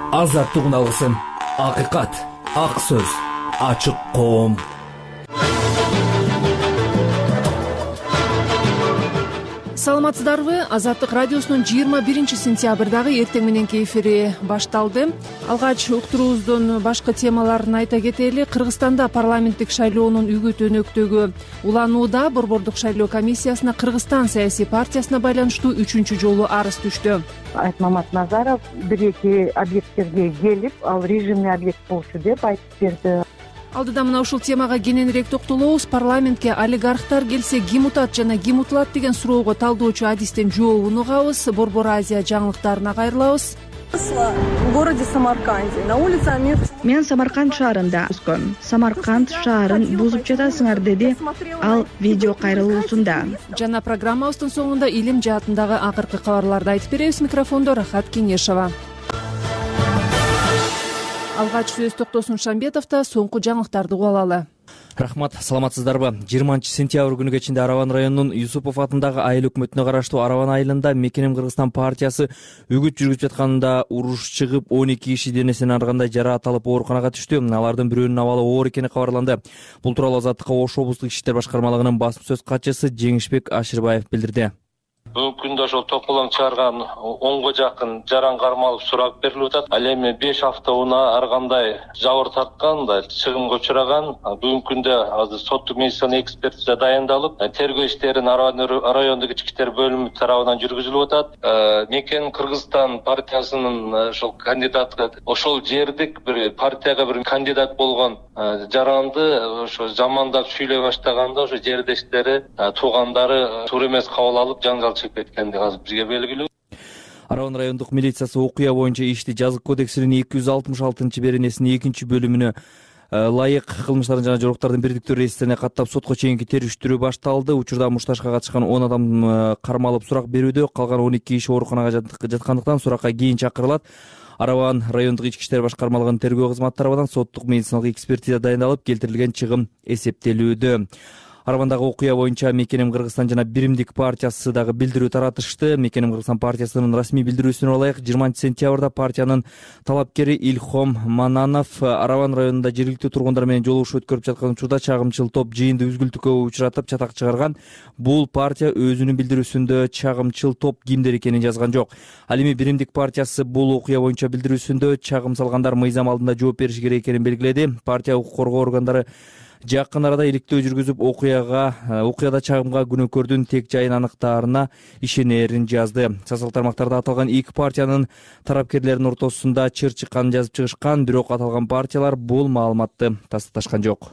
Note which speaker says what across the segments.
Speaker 1: Азаттык алгысым, акыйкат, ак сөз, ачык коом.
Speaker 2: Саламатсыздарбы? Азаттык радиосунун 21-сентябрдагы эртең мененки эфири башталды. Алгач уктуруубуздун башкы темаларын айта кетели. Кыргызстанда парламенттик шайлоонун үгүт өнөктөгү уланууда. Борбордук шайлоо комиссиясына Кыргызстан саясий партиясына байланыштуу 3-чү жолу арыз түштү.
Speaker 3: Айтмамат Назаров бир-эки объекттерге келип, ал режимный объект болчу деп айтып берди.
Speaker 2: Алдыда мына ушул темага кененирээк токтолобуз. Парламентке олигархтар келсе ким утат жана ким утулат деген суроого талдоочу адистин жообун угабыз. Борбор Азия жаңылыктарына кайрылабыз.
Speaker 4: В городе Самарканде на улице Амир.
Speaker 5: Мен Самарканд шаарында өскөн. Самарканд шаарын бузуп жатасыңар деди ал видео кайрылуусунда.
Speaker 2: Жана программабыздын соңунда илим жаатындагы акыркы кабарларды айтып беребиз. Микрофондо Рахат Кеңешова. Алгач сөз Токтосун Шамбетовда, соңку жаңылыктарды угуп алалы.
Speaker 6: Рахмат, саламатсыздарбы? 20-сентябрь күнү кечинде Араван районунун Юсупов атындагы айыл өкмөтүнө караштуу Араван айылында Мекенем Кыргызстан партиясы үгүт жүргүзүп жатканда уруш чыгып, 12 киши денесин аргандай жараат алып ооруканага түштү. Алардын бирөөнүн абалы оор экени кабарланды. Бул тууралуу Азаттыкка Ош облустук иштер башкармалыгынын басма сөз катчысы Жеңишбек Ашырбаев билдирди.
Speaker 7: Бүгүнкү күндө ошол токолоң чыгарган 10го жакын жаран кармалып сурак берилип атат. Ал эми 5 апта унаа ар кандай жабыр тарткан да чыгымга учураган. Бүгүнкү күндө азыр соттук медицина экспертиза дайындалып, тергөө иштерин Араван райондук ички иштер бөлүмү тарабынан жүргүзүлүп атат. Мекен Кыргызстан партиясынын ошол кандидаты ошол жердик бир партияга бир кандидат болгон жаранды ошо жамандап сүйлөй баштаганда ошо жердештери, туугандары туура эмес кабыл алып жаңжал чыгып кеткенди азыр бизге белгилүү.
Speaker 6: Араван райондук милициясы окуя боюнча ишти Жазык кодексинин 266-беренесинин 2-бөлүмүнө ылайык кылмыштардын жана жоруктардын бирдиктүү реестрине каттап сотко чейинки териштирүү башталды. Учурда мушташка катышкан 10 адам кармалып сурак берүүдө, калган 12 киши ооруканага жаткандыктан суракка кийин чакырылат. Араван райондук ички иштер башкармалыгынын тергөө кызматы тарабынан соттук медициналык экспертиза дайындалып, келтирилген чыгым эсептелүүдө. Аравандагы окуя боюнча Мекенем Кыргызстан жана Биримдик партиясы дагы билдирүү таратышты. Мекенем Кыргызстан партиясынын расмий билдирүүсүнө ылайык 20-сентябрда партиянын талапкери Илхом Мананов Араван районунда жергиликтүү тургундар менен жолугушуу өткөрүп жаткан учурда чагымчыл топ жыйынды үзгүлтүккө учуратып чатак чыгарган. Бул партия өзүнүн билдирүүсүндө чагымчыл топ кимдер экенин жазган жок. Ал эми Биримдик партиясы бул окуя боюнча билдирүүсүндө чагым салгандар мыйзам алдында жооп бериши керек экенин белгиледи. Партия укук коргоо органдары жакын арада иликтөө жүргүзүп, окуяда чагымга күнөөкөрдүн тек жайын аныктаарына ишенерин жазды. Социалдык тармактарда аталган эки партиянын тарапкерлеринин ортосунда чыр чыкканын жазып чыгышкан, бирок аталган партиялар бул маалыматты тасташкан жок.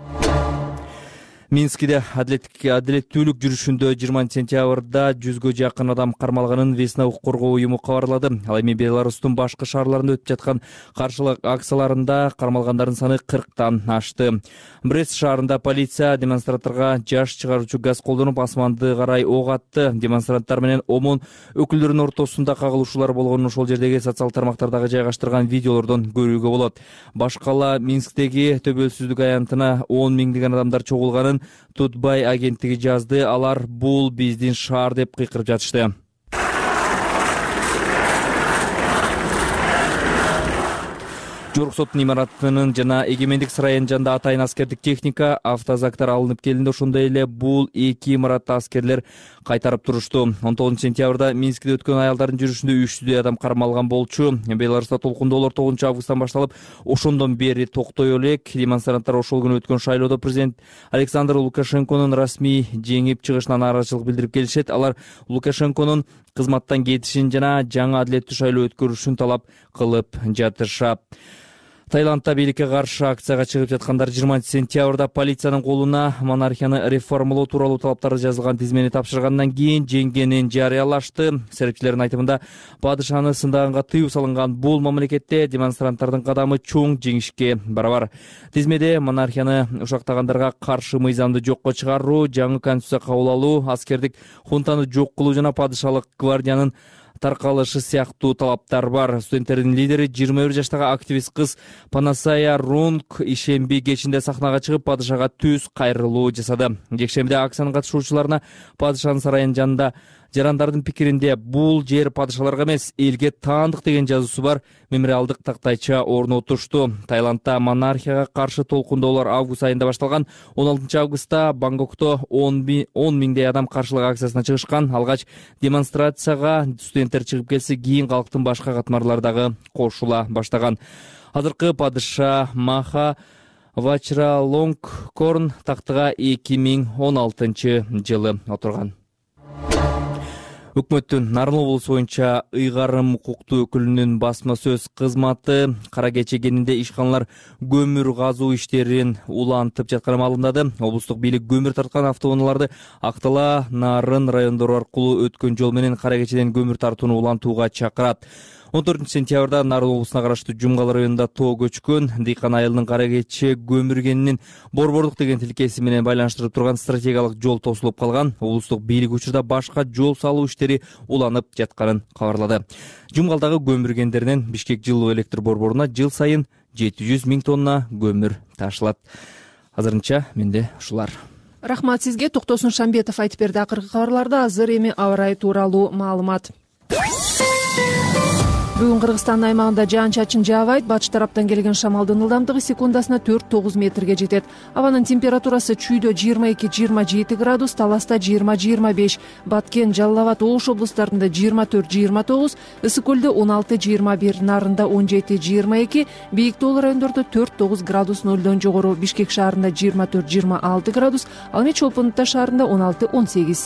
Speaker 6: Минскиде адилеттүүлүк жүрүшүндө 20-сентябрда 100гө жакын адам кармалганын Весна укук коргоо уюму кабарлады. Ал эми Беларустун башкы шаарларында өтүп жаткан каршылык акцияларында кармалгандардын саны 40тан ашты. Брест шаарында полиция демонстранттарга жаш чыгаруучу газ колдонуп, асманды карай ок атты. Демонстранттар менен ОМОН өкүлдөрүнүн ортосунда кагылышуулар болгонун ошол жердеги социалдык тармактардагы жайгаштырган видеолордон көрүүгө болот. Башкала Минсктеги төбөлсүздүк аянтына 10 миңдеген адамдар чогулганын Тутбай агенттиги жазды. Алар бул биздин шаар деп кыйкырып жатышты. Жогорку соттун имаратынын жана Эгемендик сарайынын жанында атайын аскердик техника, автозактар алынып келинди. Ошондой эле бул эки имаратты аскерлер кайтарып турушту. 19-сентябрда Минскиде өткөн аялдардын жүрүшүндө 300 адам кармалган болчу. Беларуста толкундоолор 9-августтан башталып, ошондон бери токтой элек. Демонстранттар ошол күнү өткөн шайлоодо президент Александр Лукашенконун расмий жеңип чыгышына нааразычылык билдирип келишет. Алар Лукашенконун кызматтан кетишин жана жаңы адилеттүү шайлоо өткөрүшүн талап кылып жатышат. Таиландда бийликке каршы акцияга чыгып жаткандар 20-сентябрда полициянын колуна монархияны реформалоо тууралуу талаптары жазылган тизмени тапшыргандан кийин жеңгенин жарыялашты. Серепчилердин айтымында, падышаны сындаганга тыюу салынган бул мамлекетте демонстранттардын кадамы чоң жеңишке барабар. Тизмеде монархияны ушактагандарга каршы мыйзамды жокко чыгаруу, жаңы конституция кабыл алуу, аскердик хунтаны жок кылуу жана падышалык гвардиянын таркалышы сыяктуу талаптар бар. Студенттердин лидери 21 жаштагы активист кыз Панасая Рунг ишемби кечинде сахнага чыгып падышага түз кайрылуу жасады. Жекшембиде акциянын катышуучуларына падышанын сарайынын жанында Жарандардын пикиринде бул жер падышаларга эмес, элге таандык деген жазуусу бар мемориалдык тактайча орнотушту. Таиландда монархияга каршы толкундоолор август айында башталган. 16 августта Бангкокто 10 миңдей адам каршылык акциясына чыгышкан. Алгач демонстрацияга студенттер чыгып келсе, кийин калктын башка катмарлары дагы кошула баштаган. Азыркы падыша Маха Вачралонгкорн тактыга 2016 жылы отурган. Өкмөттүн Нарын облусу боюнча ыйгарым укуктуу өкүлүнүн басма сөз кызматы кара кече кенинде ишканалар көмүр казуу иштерин улантып жатканы маалымдады. Облустук бийлик көмүр тарткан автоунааларды Актала, Нарын райондору аркылуу өткөн жол менен кара кечеден көмүр тартууну улантууга чакырат. 14 сентябрда Нарын облусуна караштуу Жумгал районунда тоо көчкөн дыйкан айылынын кара кече көмүргенинин борбордук деген тилкеси менен байланыштырып турган стратегиялык жол тосулуп калган. Облустук бийлик учурда башка жол салуу иштери уланып жатканын кабарлады. Жумгалдагы көмүргендеринен Бишкек жылуу электр борборуна жыл сайын 700 000 тонна көмүр ташылат. Азырынча менде ушулар.
Speaker 2: Рахмат сизге. Токтосун Шамбетов айтып берди акыркы кабарларда. Азыр эми аба ырайы тууралуу маалымат. Бүгүн Кыргызстан аймагында жаан-чачын жаабайт. Батыш тараптан келген шамалдын ылдамдыгы секундасына 4-9 метрге жетет. Абанын температурасы чүйдө 22-27 градус, Таласта 20-25, Баткен, Жалал Абад, Ош облустарында 24-29, Ысык көлдө 16-21, Нарында 17-22, Бийик тоол райондордо 4-9 градус нөлдөн жогору, Бишкек шаарында 24-26 градус, ал эми Чолпон Ата шаарында 16-18.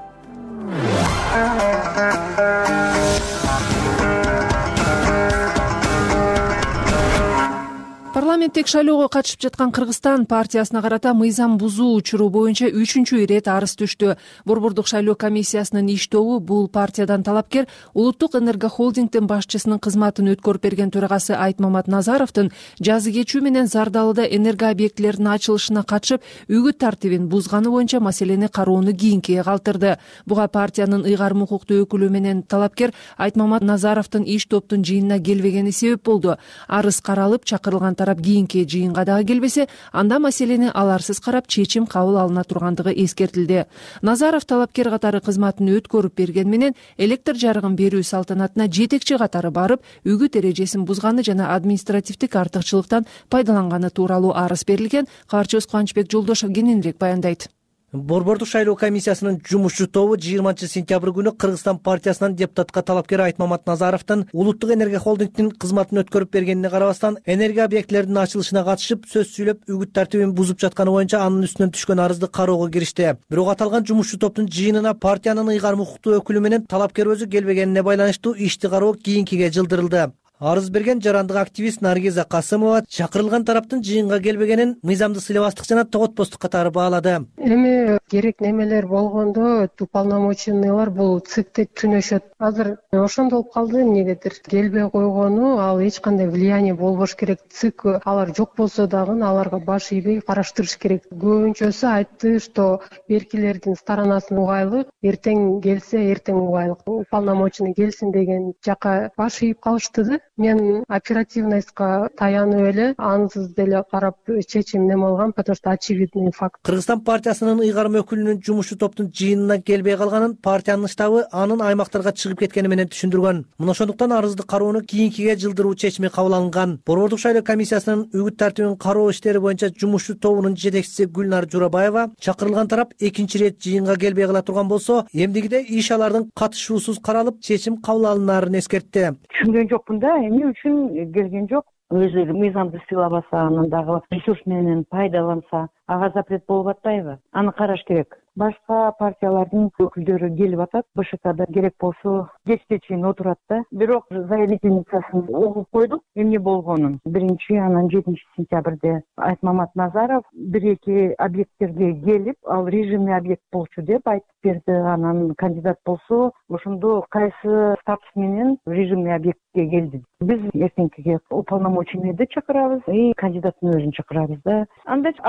Speaker 2: Парламенттик шайлоого катышып жаткан Кыргызстан партиясына карата мыйзам бузуу учуру боюнча 3-чү ирет арыз түштү. Борбордук шайлоо комиссиясынын иш тобу бул партиядан талапкер Улуттук энергохолдингдин башчысынын кызматын өткөрүп берген төрагасы Айтмамат Назаровдун жазы кечүү менен Зардалыда энергообъектилердин ачылышына катышып үгүт тартибин бузганы боюнча маселени кароону кийинкиге калтырды. Буга партиянын ыйгарым укуктуу өкүлү менен талапкер Айтмамат Назаровдун иш топтун жыйынына келбегени себеп болду. Арыз каралып, чакырылган тарап кийинки жыйынга дагы келбесе, анда маселени аларсыз карап чечим кабыл алына тургандыгы эскертилди. Назаров талапкер катары кызматын өткөрүп берген менен электр жарыгын берүү салтанатына жетекчи катары барып, үгүт эрежесин бузганы жана административдик артыкчылыктан пайдаланганы тууралуу арыз берилген. Кабарчыбыз Кубанычбек Жолдошов кененирээк баяндайт.
Speaker 8: Борбордук шайлоо комиссиясынын жумушчу тобу 20 сентябрь күнү Кыргызстан партиясынан депутатка талапкер Айтмамат Назаровдун Улуттук энергохолдингдин кызматын өткөрүп бергенине карабастан энергия объектилердин ачылышына катышып сөз сүйлөп үгүт тартибин бузуп жатканы боюнча анын үстүнөн түшкөн арызды кароого киришти. Бирок аталган жумушчу топтун жыйынына партиянын ыйгарым укуктуу өкүлү менен талапкер өзү келбегенине байланыштуу ишти кароо кийинкиге жылдырылды. Арыз берген жарандык активист Наргиза Касымова чакырылган тараптын жыйынга келбегенин мыйзамды сыйлабастык жана тоготпостук катары баалады.
Speaker 9: Эми керек немелер болгондо уполномоченныйлар бул ЦИКте түнөшөт. Азыр ошондо болуп калды, эмнегедир келбей койгону, ал эч кандай влияние болбош керек. ЦИК алар жок болсо дагы аларга баш ийбей караштырыш керек. Көбүнчөсү айтты, что беркилердин сторонасы угайлык, эртең келсе эртең угайлык, уполномоченный келсин деген жака баш ийип калышты да. Мен оперативностька таянып эле ансыз деле карап чечим неме алгам, потому что очевидный факт.
Speaker 8: Кыргызстан партиясынын ыйгарым өкүлүнүн жумушчу топтун жыйынына келбей калганын партиянын штабы анын аймактарга чыгып кеткени менен түшүндүргөн. Мына ошондуктан арызды кароону кийинкиге жылдыруу чечими кабыл алынган. Борбордук шайлоо комиссиясынын үгүт тартибин кароо иштери боюнча жумушчу тобунун жетекчиси Гүлнар Журабаева чакырылган тарап экинчи ирет жыйынга келбей кала турган болсо, эмдигиде иш алардын катышуусуз каралып, чечим кабыл алынаарын эскертти.
Speaker 3: Түшүнгөн жокмун да, эмне үчүн келген жок. Өзү мыйзамды сыйлабаса, анан дагы ресурс менен пайдаланса, ага запрет болуп атпайбы? Аны караш керек. Башка партиялардын өкүлдөрү келип атат, БШКда керек болсо кечке чейин отурат да. Бирок заявительницасын угуп койдук, эмне болгонун. 1-анан 7 сентябрде Айтмамат Назаров 1-2 объекттерге келип, ал режимный объект болчу деп айтып берди. Анан кандидат болсо, ошондо кайсы статус менен режимный объектке келди. Биз эртеңкиге уполномоченныйды чакырабыз и кандидаттын өзүн чакырабыз да. Анда аларсыз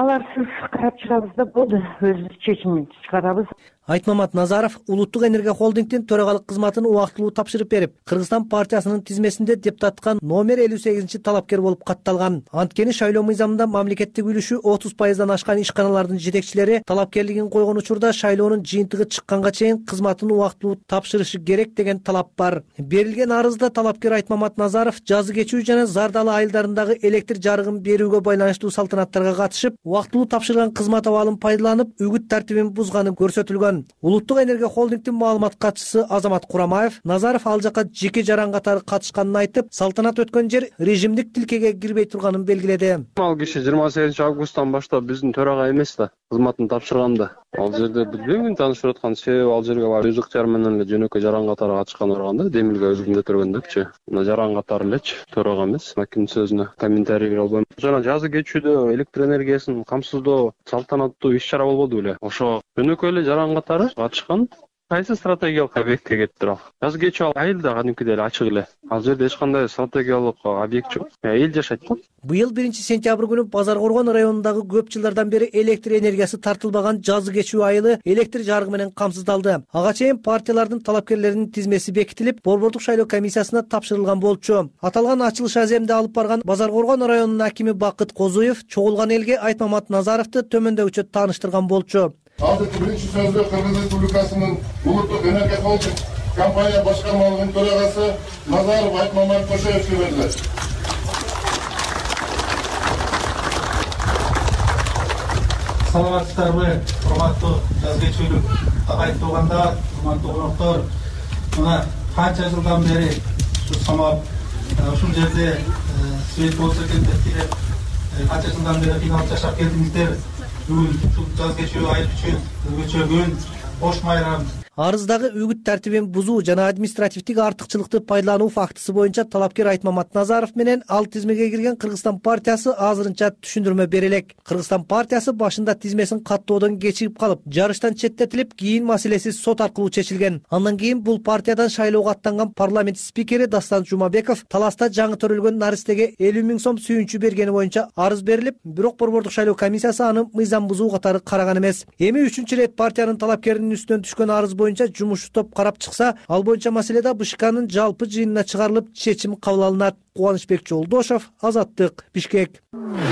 Speaker 3: карап чыгабыз да болду, өзүбүз чечим чыгарабыз.
Speaker 8: Айтмамат Назаров Улуттук энергия холдингдин төрагалык кызматын убактылуу тапшырып берип, Кыргызстан партиясынын тизмесинде депутатка номер 58-талапкер болуп катталган. Анткени шайлоо мыйзамында мамлекеттик үлүшү 30%дан ашкан ишканалардын жетекчилери талапкерлигин койгон учурда шайлоонун жыйынтыгы чыкканга чейин кызматын убактылуу тапшырышы керек деген талап бар. Берилген арызда талапкер Айтмамат Назаров жазы кечүү жана зардалы айылдарындагы электр жарыгын берүүгө байланыштуу салтанаттарга катышып, убактылуу тапшырган кызмат абалын пайдаланып, үгүт тартибин бузганы көрсөтүлгөн. Улуттук энергия холдингдин маалымат катчысы Азамат Курамаев Назаров ал жака жеке жаран катары катышканын айтып, салтанат өткөн жер режимдик тилкеге кирбей турганын белгиледи.
Speaker 10: Ал киши 28-августтан баштап биздин төрага эмес да, кызматын тапшырганда. Ал жерде билбейм, таанышып аткан себеби ал жерге барып өз ыктыяры менен эле жөнөкөй жаран катары катышкан барганда, демилге өзүмдө төргөндөгчү. Мына жаран катары элечи, төрага эмес. Кимдин сөзүнө комментарий бере албайм. Жана жазы кечүүдө электр энергиясын камсыздоо салтанаттуу иш-чара болбоду беле. Ошо жөнөкөй эле жаран катары катышкан. Кайсы стратегиялык объектке кетиптир ал? Жазы кечүү ал айылда кадимкидей эле ачык эле. Ал жерде эч кандай стратегиялык объект жок. Эл жашайт го.
Speaker 8: Быйыл 1-сентябрь күнү Базар Коргон районундагы көп жылдардан бери электр энергиясы тартылбаган жазы кечүү айылы электр жарыгы менен камсыздалды. Ага чейин партиялардын талапкерлеринин тизмеси бекитилип, Борбордук шайлоо комиссиясына тапшырылган болчу. Аталган ачылыш аземди алып барган Базар Коргон районунун акими Бакыт Козуев чогулган элге Айтмамат Назаровду төмөндөгүчө тааныштырган болчу.
Speaker 11: Алдыңкы биринчи сөздө Кыргыз Республикасынын Улуттук энергия холдинг компания башкармалыгынын төрагасы Назаров Айтмамат Кошоевке берилет.
Speaker 12: Саламатсыздарбы, урматтуу жаз кечүүлүк агайып туугандар, урматтуу коноктор. Мына канча жылдан бери самап ушул жерде свет болсо экен деп тилеп, канча жылдан бери кыйналып жашап келдиңиздер. Бүгүн ушул жаз кечүү айыл үчүн өзгөчө күн, кош майрам.
Speaker 8: Арыздагы үгүт тартибин бузуу жана административдик артыкчылыкты пайдалануу фактысы боюнча талапкер Айтмамат Назаров менен ал тизмеге кирген Кыргызстан партиясы азырынча түшүндүрмө бере элек. Кыргызстан партиясы башында тизмесин каттоодон кечигип калып, жарыштан четтетилип, кийин маселеси сот аркылуу чечилген. Андан кийин бул партиядан шайлоого аттанган парламент спикери Дастан Жумабеков таласта жаңы төрөлгөн наристеге 50 000 сом сүйүнчү бергени боюнча арыз берилип, бирок Борбордук шайлоо комиссиясы аны мыйзам бузуу катары караган эмес. Эми 3-чү ирет партиянын талапкеринин үстүнөн түшкөн арыз боюнча жумуш топ карап чыкса, ал боюнча маселеде БШКнын жалпы жыйынына чыгарылып, чечим кабыл алынат. Кубанычбек Жолдошов, Азаттык, Бишкек.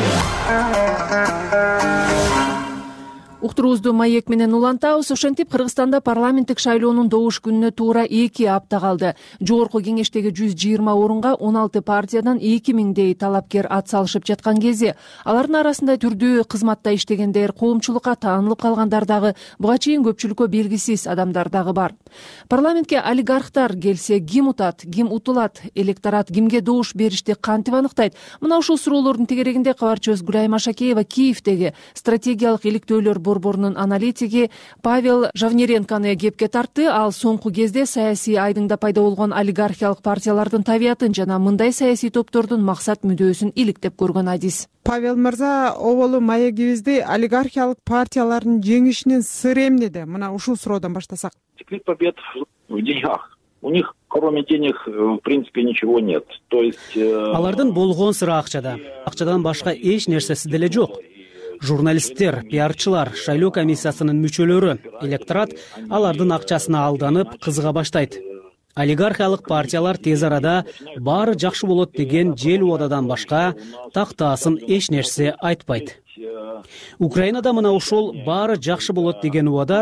Speaker 2: Уктуруубузду маек менен улантабыз. Ошентип Кыргызстанда парламенттик шайлоонун добуш күнүнө туура 2 апта калды. Жогорку кеңештеги 120 орунга 16 партиядан 2000дей талапкер ат салышып жаткан кезде, алардын арасында түрдүү кызматта иштегендер, коомчулукка таанылып калгандар дагы, буга чейин көпчүлүккө белгисиз адамдар дагы бар. Парламентке олигархтар келсе, ким утат, ким утулат, электорат кимге добуш беришти кантип аныктайт? Мына ушул суроолордун тегерегинде кабарчыбыз Гүлайма Шакеева Киевдеги стратегиялык иликтөөлөр борборунун аналитиги Павел Жавнеренконы кепке тартты. Ал соңку кезде саясий айдыңда пайда болгон олигархиялык партиялардын табиятын жана мындай саясий топтордун максат мүдөөсүн иликтеп көргөн адис.
Speaker 13: Павел мырза, оболу маегибизди олигархиялык партиялардын жеңишинин сыры эмнеде? Мына ушул суроодон баштасак.
Speaker 14: Секрет побед в деньгах. У них кроме денег в принципе ничего нет. То есть
Speaker 15: алардын болгон сыры акчада. Акчадан башка эч нерсеси деле жок. Журналисттер, пиарчылар, шайлоо комиссиясынын мүчөлөрү, электорат алардын акчасына алданып, кызыга баштайт. Олигархиялык партиялар тез арада баары жакшы болот деген жел убададан башка тактаасын эч нерсе айтпайт. Украинада мына ушул баары жакшы болот деген убада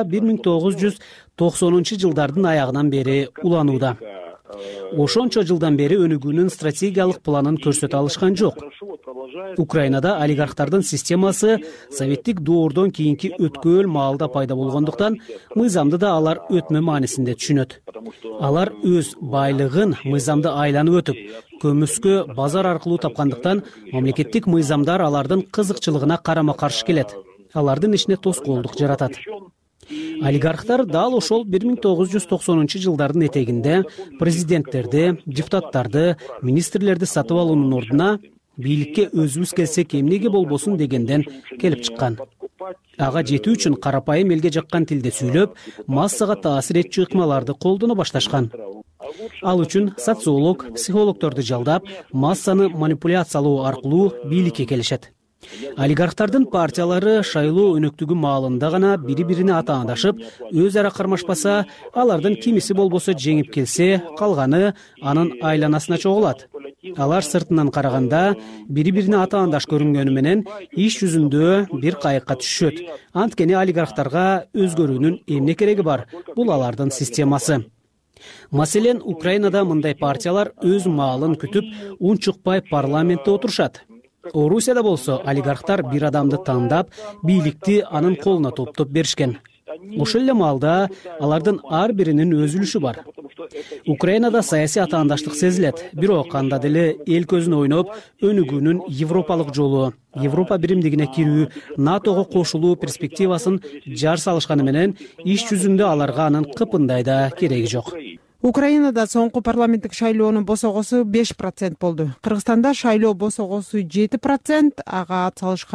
Speaker 15: 1990-жылдардын аягынан бери уланууда. Ошончо жылдан бери өнүгүүнүн стратегиялык планын көрсөтө алышкан жок. Украинада олигархтардын системасы советтик доордон кийинки өткөл маалда пайда болгондуктан мыйзамды да алар өтмө маанисинде түшүнөт. Алар өз байлыгын мыйзамды айланып өтүп, көмүскө базар аркылуу тапкандыктан мамлекеттик мыйзамдар алардын кызыкчылыгына карама-каршы келет. Алардын ишине тоскоолдук жаратат. Олигархтар дал ошол 1990-жылдардын этегинде президенттерди, депутаттарды, министрлерди сатып алуунун ордуна бийликке өзүбүз келсек эмнеге болбосун дегенден келип чыккан. Ага жетүү үчүн карапайым элге жаккан тилде сүйлөп, массага таасир этчү ыкмаларды колдоно башташкан. Ал үчүн социолог, психологдорду жалдап, массаны манипуляциялоо аркылуу бийликке келишет. Олигархтардын партиялары шайлоо өнөктүгү маалында гана бири-бирине атаандашып, өз ара кармашпаса, алардын кимиси болбосо жеңип келсе, калганы анын айланасына чогулат. Алар сыртынан караганда бири-бирине атаандаш көрүнгөнү менен иш жүзүндө бир кайыкка түшөт. Анткени олигархтарга өзгөрүүнүн эмне кереги бар? Бул алардын системасы. Маселен, Украинада мындай партиялар өз маалын күтүп, унчукпай парламентте отурушат. Орусияда болсо олигархтар бир адамды тандап, бийликти анын колуна топтоп беришкен. Ошол эле маалда алардын ар биринин өз үлүшү бар. Украинада саясий атаандаштык сезилет, бирок анда деле эл көзүнө ойноп, өнүгүүнүн европалык жолу, Европа биримдигине кирүү, НАТОго кошулуу перспективасын жар салышканы менен иш жүзүндө аларга анын кыпындай да кереги жок.
Speaker 13: Украинада соңку парламенттик шайлоонун босогосу 5% болду. Кыргызстанда шайлоо босогосу 7%, ага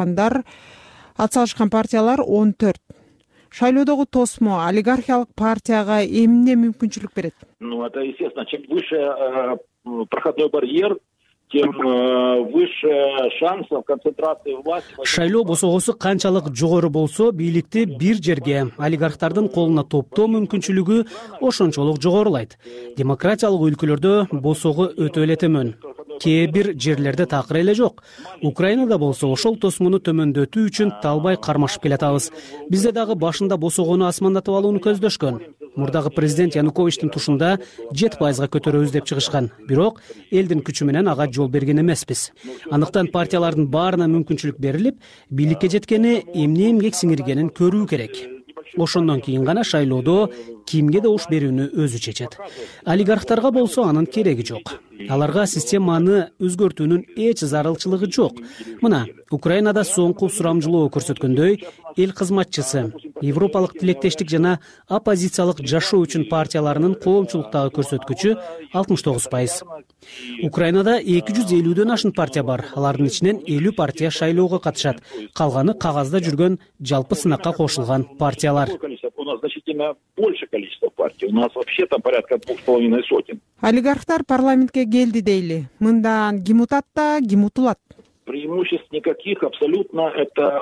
Speaker 13: атсалышкан партиялар 14%. Шайлоодогу тосмо олигархиялык партияга эмне мүмкүнчүлүк берет?
Speaker 14: Это естественно, чем выше проходной барьер, тем выше шансов концентрации власти.
Speaker 15: Шайлоо босогосу канчалык жогору болсо, бийликти бир жерге олигархтардын колуна топтоо мүмкүнчүлүгү ошончолук жогорулайт. Демократиялык өлкөлөрдө босого өтө эле төмөн. Кээ бир жерлерде такыр эле жок. Украинада болсо ошол тосмону төмөндөтүү үчүн талбай кармашып келатабыз. Бизде дагы башында босогону асмандатып алууну көздөшкөн. Мурдагы президент Януковичтин тушунда 7%га көтөрөбүз деп чыгышкан. Бирок элдин күчү менен ага жол берген эмеспиз. Андыктан партиялардын баарына мүмкүнчүлүк берилип, бийликке жеткени эмне эмгек сиңиргенин көрүү керек. Ошондон кийин гана шайлоодо кимге добуш берүүнү өзү чечет. Олигархтарга болсо анын кереги жок. Аларга системаны өзгөртүүнүн эч зарылчылыгы жок. Мына, Украинада соңку сурамжылоо көрсөткөндөй, эл кызматчысы, европалык тилектештик жана оппозициялык жашоо үчүн партияларынын коомчулуктагы көрсөткүчү 69%. Украинада 250дөн ашын партия бар. Алардын ичинен 50 партия шайлоого катышат. Калганы кагазда жүргөн жалпы сынакка кошулган партиялар.
Speaker 14: У нас значительно больше количество партий. У нас вообще там порядка 2,5 сотен.
Speaker 13: Олигархтар парламентке келди дейли. Мындан ким утат да, ким утулат?
Speaker 14: Преимуществ никаких, абсолютно это...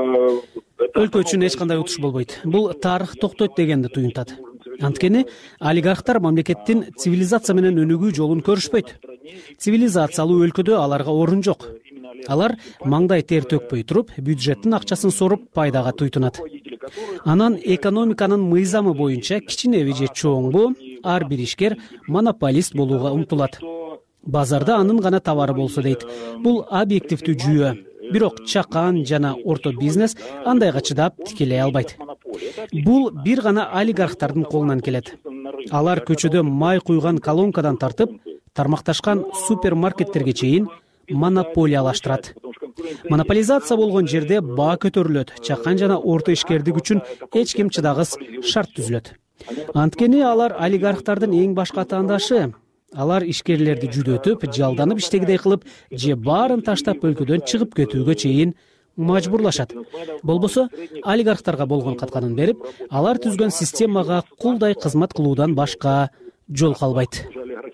Speaker 15: Өлкө үчүн эч кандай утуш болбойт. Бул тарых токтойт дегенди туюнтат. Анткени олигархтар мамлекеттин цивилизация менен өнүгүү жолун көрүшпөйт. Цивилизациялуу өлкөдө аларга орун жок. Алар маңдай тер төкпөй туруп, бюджеттин акчасын соруп пайдага туйтунат. Анан экономиканын мыйзамы боюнча кичинеби же чоңбу ар бир ишкер монополист болууга умтулат. Базарда анын гана товары болсо дейт. Бул объективдүү жүйө. Бирок чакан жана орто бизнес андайга чыдап тикелей албайт. Бул бир гана олигархтардын колунан келет. Алар көчөдө май куйган колонкадан тартып, тармакташкан супермаркеттерге чейин монополиялаштырат. Монополизация болгон жерде баа көтөрүлөт, чакан жана орто ишкердик үчүн эч ким чыдагыс шарт түзүлөт. Анткени алар олигархтардын эң башка атаандашы. Алар ишкерлерди жүдөтүп, жалданып иштегидей кылып, же баарын таштап өлкөдөн чыгып кетүүгө чейин мажбурлашат. Болбосо олигархтарга болгон катканын берип, алар түзгөн системага кулдай кызмат кылуудан башка жол калбайт.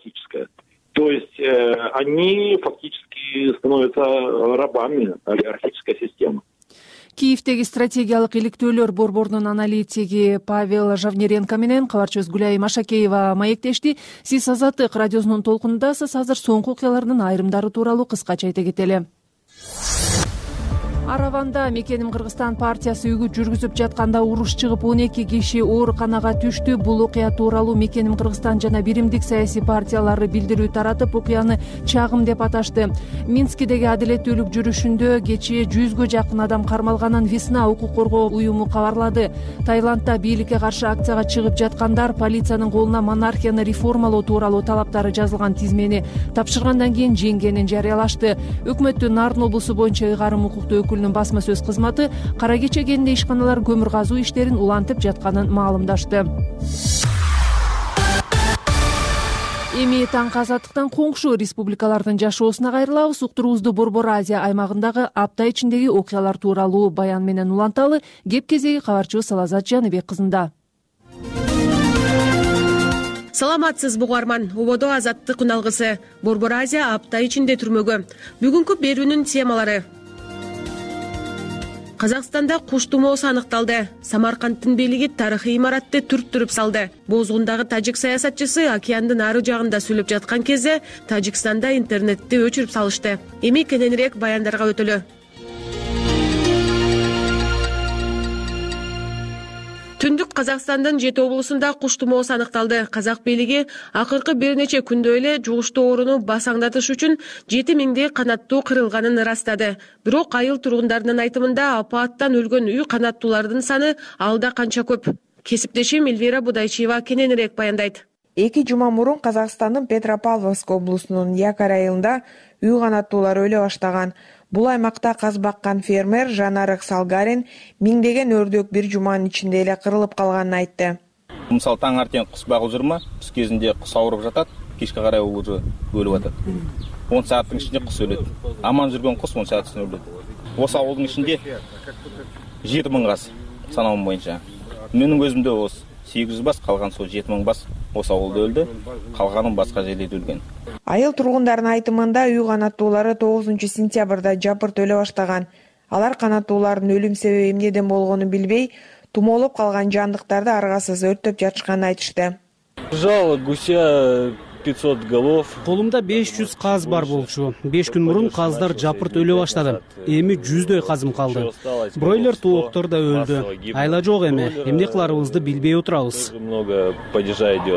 Speaker 14: То есть они фактически становятся рабами олигархической системы.
Speaker 2: Киевдеги стратегиялык иликтөөлөр борборунун аналитиги Павел Жавнеренко менен кабарчыбыз Гүлай Машакеева маектешти. Сиз Азаттык радиосунун толкунундасыз. Азыр соңку окуялардын айрымдары тууралуу кыскача айта кетели. Араванда Мекеним Кыргызстан партиясы үйгү жүргүзүп жатканда уруш чыгып 12 киши ооруканага түштү. Бул окуя тууралуу Мекеним Кыргызстан жана биримдик саясий партиялары билдирүү таратып, окуяны чагым деп аташты. Минскидеги адилеттүүлүк жүрүшүндө кечээ 100гө жакын адам кармалганын Весна укук коргоо уюму кабарлады. Таиландда бийликке каршы акцияга чыгып жаткандар полициянын колуна монархияны реформалоо тууралуу талаптары жазылган тизмени тапшыргандан кийин жеңгенин жарыялашты. Өкмөттүн Нарын облусу боюнча ыйгарым укуктуу басма сөз кызматы кара кече кенинде ишканалар көмүр казуу иштерин улантып жатканын маалымдашты. Эми таңкы азаттыктан коңшу республикалардын жашоосуна кайрылабыз. Уктуруубузду Борбор Азия аймагындагы апта ичиндеги окуялар тууралуу баян менен уланталы. Кеп кезеги кабарчыбыз Салазат Жаныбек кызында.
Speaker 16: Саламатсыз бугарман. Ободо азаттык үналгысы. Борбор Азия апта ичинде түрмөгө. Бүгүнкү берүүнүн темалары. Казакстанда куш тумоосу аныкталды. Самаркандтын бийлиги тарыхый имаратты түрттүрүп салды. Бозгундагы тажик саясатчысы океандын ары жагында сүйлөп жаткан кезде Тажикстанда интернетти өчүрүп салышты. Эми кененирээк баяндарга өтөлү. Түндүк Казакстандын 7 облусунда куш тумоосу аныкталды. Казак бийлиги акыркы бир нече күндө эле жугуштуу ооруну басаңдатыш үчүн 7000 канаттуу кырылганын ырастады. Бирок айыл тургундарынын айтымында апааттан өлгөн үй канаттуулардын саны алда канча көп. Кесиптешим Эльвира Будайчиева кененирээк баяндайт.
Speaker 17: 2 жума мурун Казакстандын Петропавловск облусунун Якар айылында үй канаттуулар өлө баштаган. Бул аймакта каз баккан фермер Жанарык Салгарин миңдеген өрдөк бир жуманын ичинде эле кырылып калганын айтты.
Speaker 18: Мисалы таң артен кус багып жүрмө, түс кезинде кус ауырып жатат, кечке карай уже өлүп атат. 10 сааттын ичинде кус өлөт. Аман жүргөн кус 10 саат ичинде өлөт. Осы ауылдын ичинде 7000 каз санауым боюнча. Менин көзүмдө осы 800 бас, калган сол 7000 бас осы ауылда өлдү, калганын башка жерлерде өлгөн.
Speaker 17: Айыл тургундардын айтымында үй канаттуулары 9 сентябрда жапырт өлө баштаган. Алар канаттуулардын өлүм себеби эмнеден болгонун билбей, тумоолоп калган жандыктарды аргасыз өрттөп жатышканын айтышты.
Speaker 19: Жал гуся 500 голов.
Speaker 15: Колумда 500 каз бар болчу. 5 күн мурун каздар жапырт өлө баштады. Эми 100дөй казым калды. Бройлер тооктор да өлдү. Айла жок эми. Эмне кыларыбызды билбей отурабыз.
Speaker 19: Много падежа идет.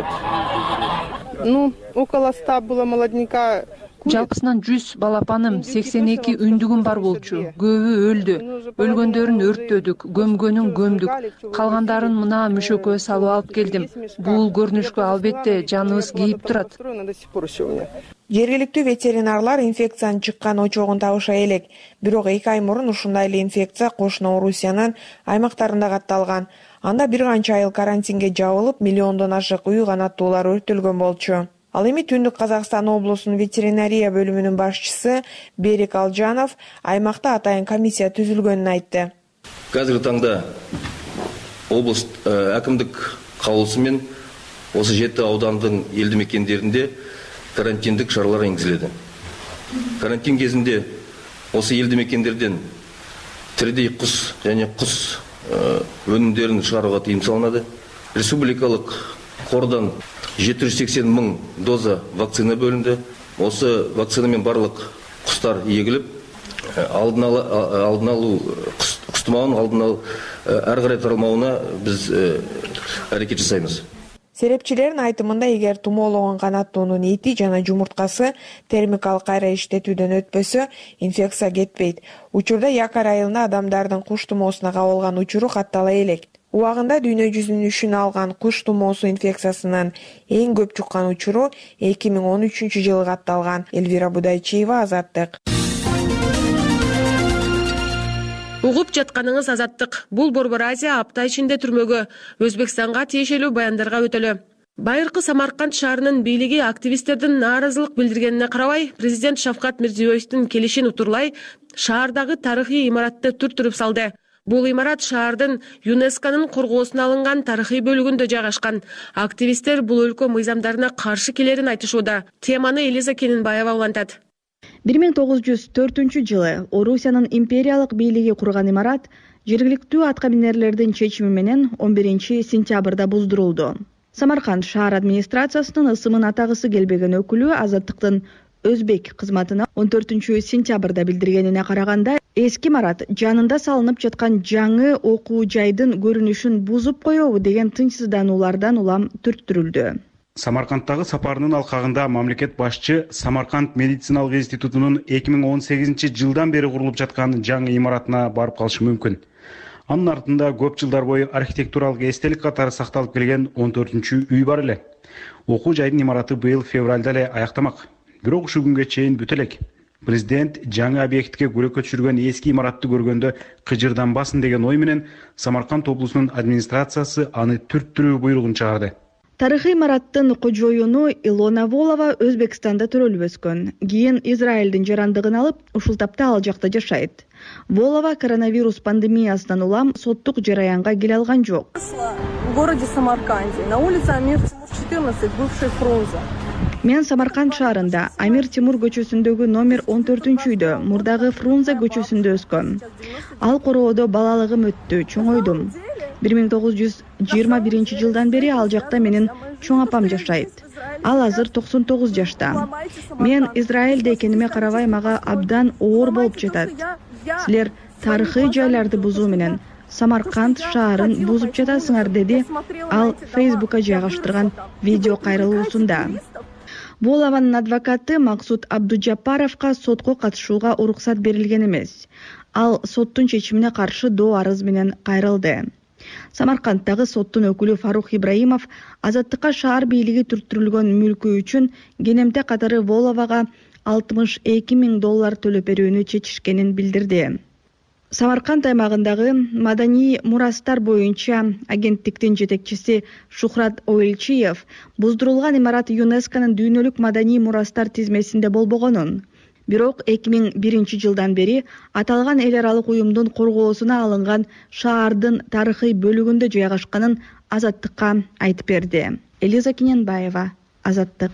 Speaker 4: Около 100 было молодняка.
Speaker 2: Жалпысынан 100 балапаным, 82 үндүгүм бар болчу. Көбү өлдү. Өлгөндөрүн өрттөдүк, көмгөнүн көмдүк. Калгандарын мына мүшөккө салып алып келдим. Бул көрүнүшкө албетте жаныбыз кейип турат.
Speaker 17: Жергиликтүү ветеринарлар инфекциянын чыккан очогун табыша элек. Бирок 2 ай мурун ушундай эле инфекция кошуна Орусиянын аймактарында катталган. Анда бир канча айыл карантинге жабылып, миллиондон ашык үй канаттуулар өрттөлгөн болчу. Ал эми Түндүк Казакстан облусунун ветеринария бөлүмүнүн башчысы Берик Алжанов аймакта атайын комиссия түзүлгөнүн айтты.
Speaker 20: Қазіргі таңда облыс әкімдік каулусумен осы 7 аудандын елді мекендерінде карантиндік шаралар енгізіледі. Карантин кезінде осы елді мекендерден тірідей құс және құс өнімдерін шығаруға тыйым салынады. Республикалық қордан 780 мың доза вакцина бөлінді. Осы вакцинамен барлық құстар егіліп, алдын алу құс тұмауын алдын алу әрі қарай таралмауына біз әрекет жасаймыз.
Speaker 17: Серепчилердин айтымында эгер тумоологон канаттуунун эти жана жумурткасы термикалык кайра иштетүүдөн өтпөсө, инфекция кетпейт. Учурда Якар айылында адамдардын куш тумоосуна кабылган учуру каттала элек. Убагында дүйнө жүзүнүн үшүн алган куш тумоосу инфекциясынан эң көп чуккан учуру 2013 жылы катталган. Эльвира Будайчиева, Азаттык.
Speaker 16: Угуп жатканыңыз Азаттык. Бул Борбор Азия апта ичинде түрмөгө, Өзбекстанга тиешелүү баяндарга өтөлү. Байыркы Самарканд шаарынын бийлиги активисттердин нааразылык билдиргенине карабай, президент Шавкат Мирзиёевдин келишин утурлай шаардагы тарыхый имаратты түрттүрүп салды. Бул имарат шаардын ЮНЕСКОнун коргоосуна алынган тарыхый бөлүгүндө жайгашкан. Активисттер бул өлкө мыйзамдарына каршы келерин айтышууда. Теманы Элиза Кенинбаева улантат.
Speaker 5: 1904 жылы Орусиянын империялык бийлиги курган имарат жергиликтүү аткаминерлердин чечими менен 11 сентябрда буздурулду. Самарканд шаар администрациясынын ысымын атагысы келбеген өкүлү Азаттыктын Өзбек кызматына 14 сентябрда билдиргенине караганда, эски имарат жанында салынып жаткан жаңы окуу жайдын көрүнүшүн бузуп коебу деген тынчсыздануулардан улам түрттүрүлдү.
Speaker 21: Самаркандтагы сапарынын алкагында мамлекет башчы Самарканд медициналык институтунун 2018 жылдан бери курулуп жаткан жаңы имаратына барып калышы мүмкүн. Анын артында көп жылдар бою архитектуралык эстелик катары сакталып келген 14 үй бар эле. Окуу жайдын имараты быйыл февралда эле аяктамак. Бирок ушу күнгө чейин бүтө элек. Президент жаңы объектке көрөккө түшүргөн эски имаратты көргөндө кыжырданбасын деген ой менен Самарканд облусунун администрациясы аны түрттүрүү буйругун чыгарды.
Speaker 5: Тарыхый имараттын кожоюну Илона Волова Өзбекстанда төрөлүп өскөн. Кийин Израилдин жарандыгын алып, ушул тапта ал жакта жашайт. Волова коронавирус пандемиясынан улам соттук жараянга келе алган жок.
Speaker 4: В городе Самарканде, на улице Амир 14, бывший Фрунзе.
Speaker 5: Мен Самарканд шаарында Амир Тимур көчөсүндөгү номер 14-үйдө, мурдагы Фрунзе көчөсүндө өскөм. Ал короодо балалыгым өттү, чоңойдум. 1921 жылдан бери ал жакта менин чоң апам жашайт. Ал азыр 99 жашта. Мен Израилде экениме карабай мага абдан оор болуп жатат. Силер тарыхый жайларды бузуу менен Самарканд шаарын бузуп жатасыңар, деди ал Фейсбукка жайгаштырган видео кайрылуусунда. Волованын адвокаты Максут Абдужапаровго сотко катышууга уруксат берилген эмес. Ал соттун чечимине каршы доо арыз менен кайрылды. Самаркандтагы соттун өкүлү Фарух Ибраимов азаттыкка шаар бийлиги түрттүрүлгөн мүлкү үчүн кенемте катары Воловага $62,000 төлөп берүүнү чечишкенин билдирди. Самарканд аймагындагы маданий мурастар боюнча агенттиктин жетекчиси Шухрат Оэлчиев буздурулган имарат ЮНЕСКОнун дүйнөлүк маданий мурастар тизмесинде болбогонун, бирок 2001 жылдан бери аталган эл аралык уюмдун коргоосуна алынган шаардын тарыхый бөлүгүндө жайгашканын Азаттыкка айтып берди. Элиза Кененбаева, Азаттык.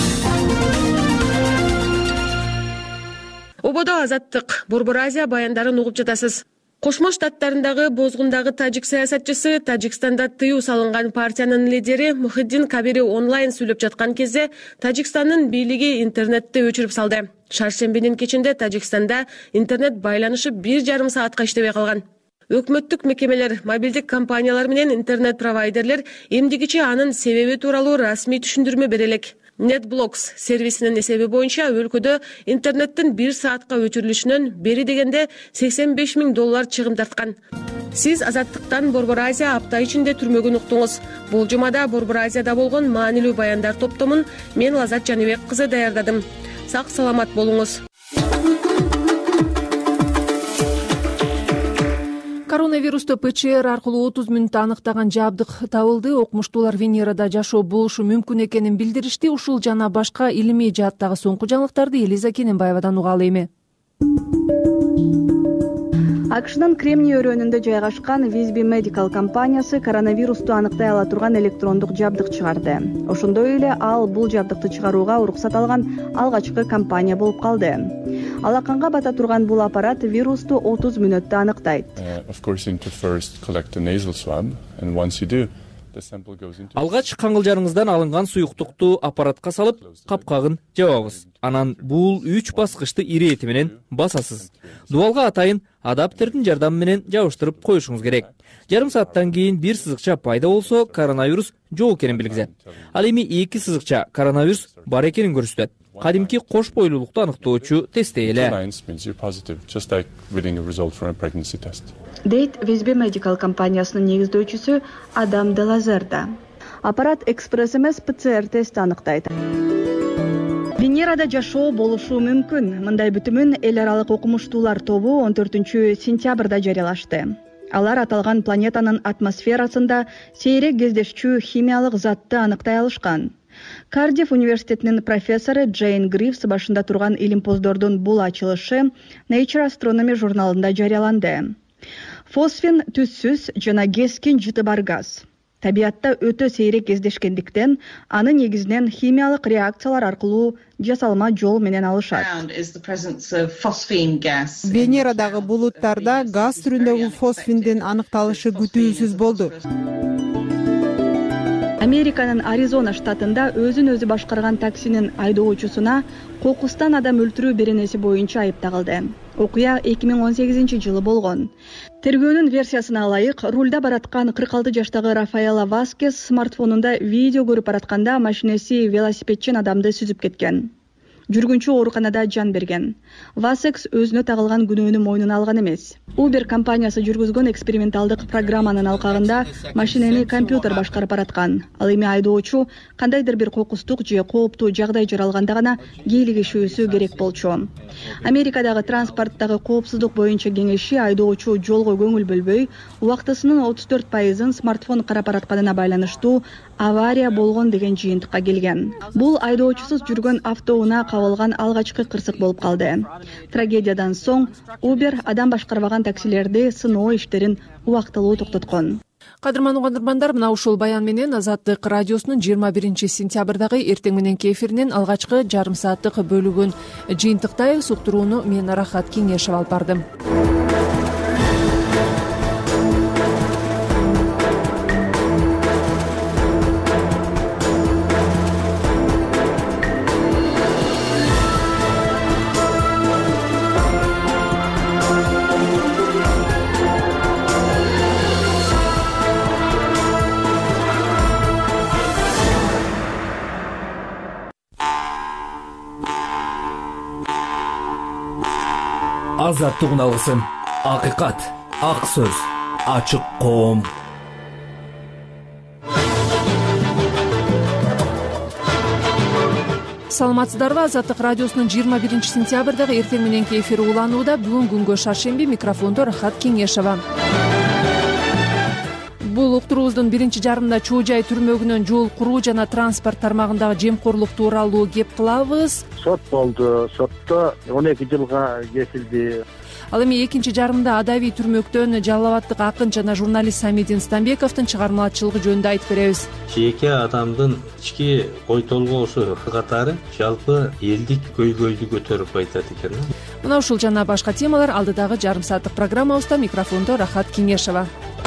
Speaker 16: Ободо Азаттык, Борбор Азия баяндарын угуп жатасыз. Кошмо Штаттарындагы бозгундагы тажик саясатчысы Тажикстанда тыюу салынган партиянын лидери Мухиддин Кабири онлайн сүйлөп жаткан кезде Тажикстандын бийлиги интернетти өчүрүп салды. Шаршембинин кечинде Тажикстанда интернет байланышы 1,5 саатка иштебей калган. Өкмөттүк мекемелер, мобилдик компаниялар менен интернет провайдерлер эмдигиче анын себеби тууралуу расмий түшүндүрмө бере элек. NetBlocks сервисинин эсеби боюнча өлкөдө интернеттин 1 саатка өчүрүлүшүнөн бери дегенде $85,000 чыгым тарткан. Сиз Азаттыктан Борбор Азия апта ичинде түрмөгүн уктуңуз. Бул жумада Борбор Азияда болгон маанилүү баяндар топтомун мен Лазат Жаныбек кызы даярдадым. Сак саламат болуңуз.
Speaker 2: Коронавирусту ПЧР аркылуу 30 мүнөттө аныктаган жабдык табылды. Окумуштуулар Венерада жашоо болушу мүмкүн экенин билдиришти. Ушул жана башка илимий жааттагы соңку жаңылыктарды Элиза Кененбаевадан угалы эми.
Speaker 5: АКШнын Кремний өрөөнүндө жайгашкан Visby Medical компаниясы коронавирусту аныктай ала турган электрондук жабдык чыгарды. Ошондой эле ал бул жабдыкты чыгарууга уруксат алган алгачкы компания болуп калды. Алаканга бата турган бул аппарат вирусту 30 мүнөттө аныктайт.
Speaker 6: Алгач каңгылжарыңыздан алынган суюктукту аппаратка салып, капкагын жабабыз. Анан бул 3 баскычты ирети менен басасыз. Дубалга атайын адаптердин жардамы менен жабыштырып коюшуңуз керек. Жарым сааттан кийин бир сызыкча пайда болсо, коронавирус жок экенин билгизет. Ал эми 2 сызыкча коронавирус бар экенин көрсөтөт. Кадимки кош бойлуулукту аныктоочу тестей эле.
Speaker 5: Дейт Visby Medical компаниясынын негиздөөчүсү Адам Делазерда. Аппарат экспресс эмес ПЦР тест аныктайт. Венерада жашоо болушу мүмкүн. Мындай бүтүмүн эл аралык окумуштуулар тобу 14-сентябрда жарыялашты. Алар аталган планетанын атмосферасында сейрек кездешчү химиялык затты аныктай алышкан. Кардиф университетинин профессору Джейн Гривс башында турган илимпоздордун бул ачылышы Nature Astronomy журналында жарыяланды. Фосфин түссүз жана кескин жыты бар газ. Табиатта өтө сейрек кездешкендиктен аны негизинен химиялык реакциялар аркылуу жасалма жол менен алышат.
Speaker 13: Венерадагы булуттарда газ түрүндөгү фосфиндин аныкталышы күтүүсүз болду.
Speaker 5: Американын Аризона штатында өзүн өзү башкарган таксинин айдоочусуна кокустан адам өлтүрүү беренеси боюнча айып тагылды. Окуя 2018 жылы болгон. Тергөөнүн версиясына ылайык, рулда бараткан 46 жаштагы Рафаэла Васкес смартфонунда видео көрүп баратканда машинеси велосипедчен адамды сүзүп кеткен. Жүргүнчү ооруканада жан берген. Васекс өзүнө тагылган күнөөнү мойнуна алган эмес. Uber компаниясы жүргүзгөн эксперименталдык программанын алкагында машинени компьютер башкарып бараткан. Ал эми айдоочу кандайдыр бир кокустук же кооптуу жагдай жаралганда гана кийлигишүүсү керек болчу. Америкадагы транспорттагы коопсуздук боюнча кеңеши айдоочу жолго көңүл бөлбөй, убактысынын 34%-ын смартфон карап баратканына байланыштуу авария болгон деген жыйынтыкка келген. Бул айдоочусуз жүргөн автоунаа кабылган алгачкы кырсык болуп калды. Трагедиядан соң Uber адам башкарбаган таксилерди сыноо иштерин убактылуу токтоткон.
Speaker 2: Кадырман угандырмандар, мына ушул баян менен Азаттык радиосунун 21 сентябрдагы эртең мененки эфиринин алгачкы жарым сааттык бөлүгүн жыйынтыктайбыз. Уктурууну мен Рахат Кеңешев алып бардым.
Speaker 6: Азаттык алгысын, акыйкат, ак сөз, ачык коом.
Speaker 2: Саламатсыздарбы? Азаттык радиосунун 21 сентябрдагы эртең мененки эфири уланууда. Бүгүн күнгө шаршемби, микрофондо Рахат Кеңешева. Бул уктуруубуздун биринчи жарымында чоо жай түрмөгүнөн жол куруу жана транспорт тармагындагы жемкорлук тууралуу кеп кылабыз.
Speaker 1: Сот болду. Сотто 12 жылга кесилди.
Speaker 2: Ал эми экинчи жарымда адабий түрмөктөн жалалабаттык акын жана журналист Самидин Станбековдун чыгармачылыгы жөнүндө айтып беребиз.
Speaker 22: Жеке адамдын ички ой толгоосу катары жалпы элдик көйгөйдү көтөрүп айтат экен.
Speaker 2: Мына ушул жана башка темалар алдыдагы жарым сааттык программабызда. Микрофондо Рахат Кеңешева.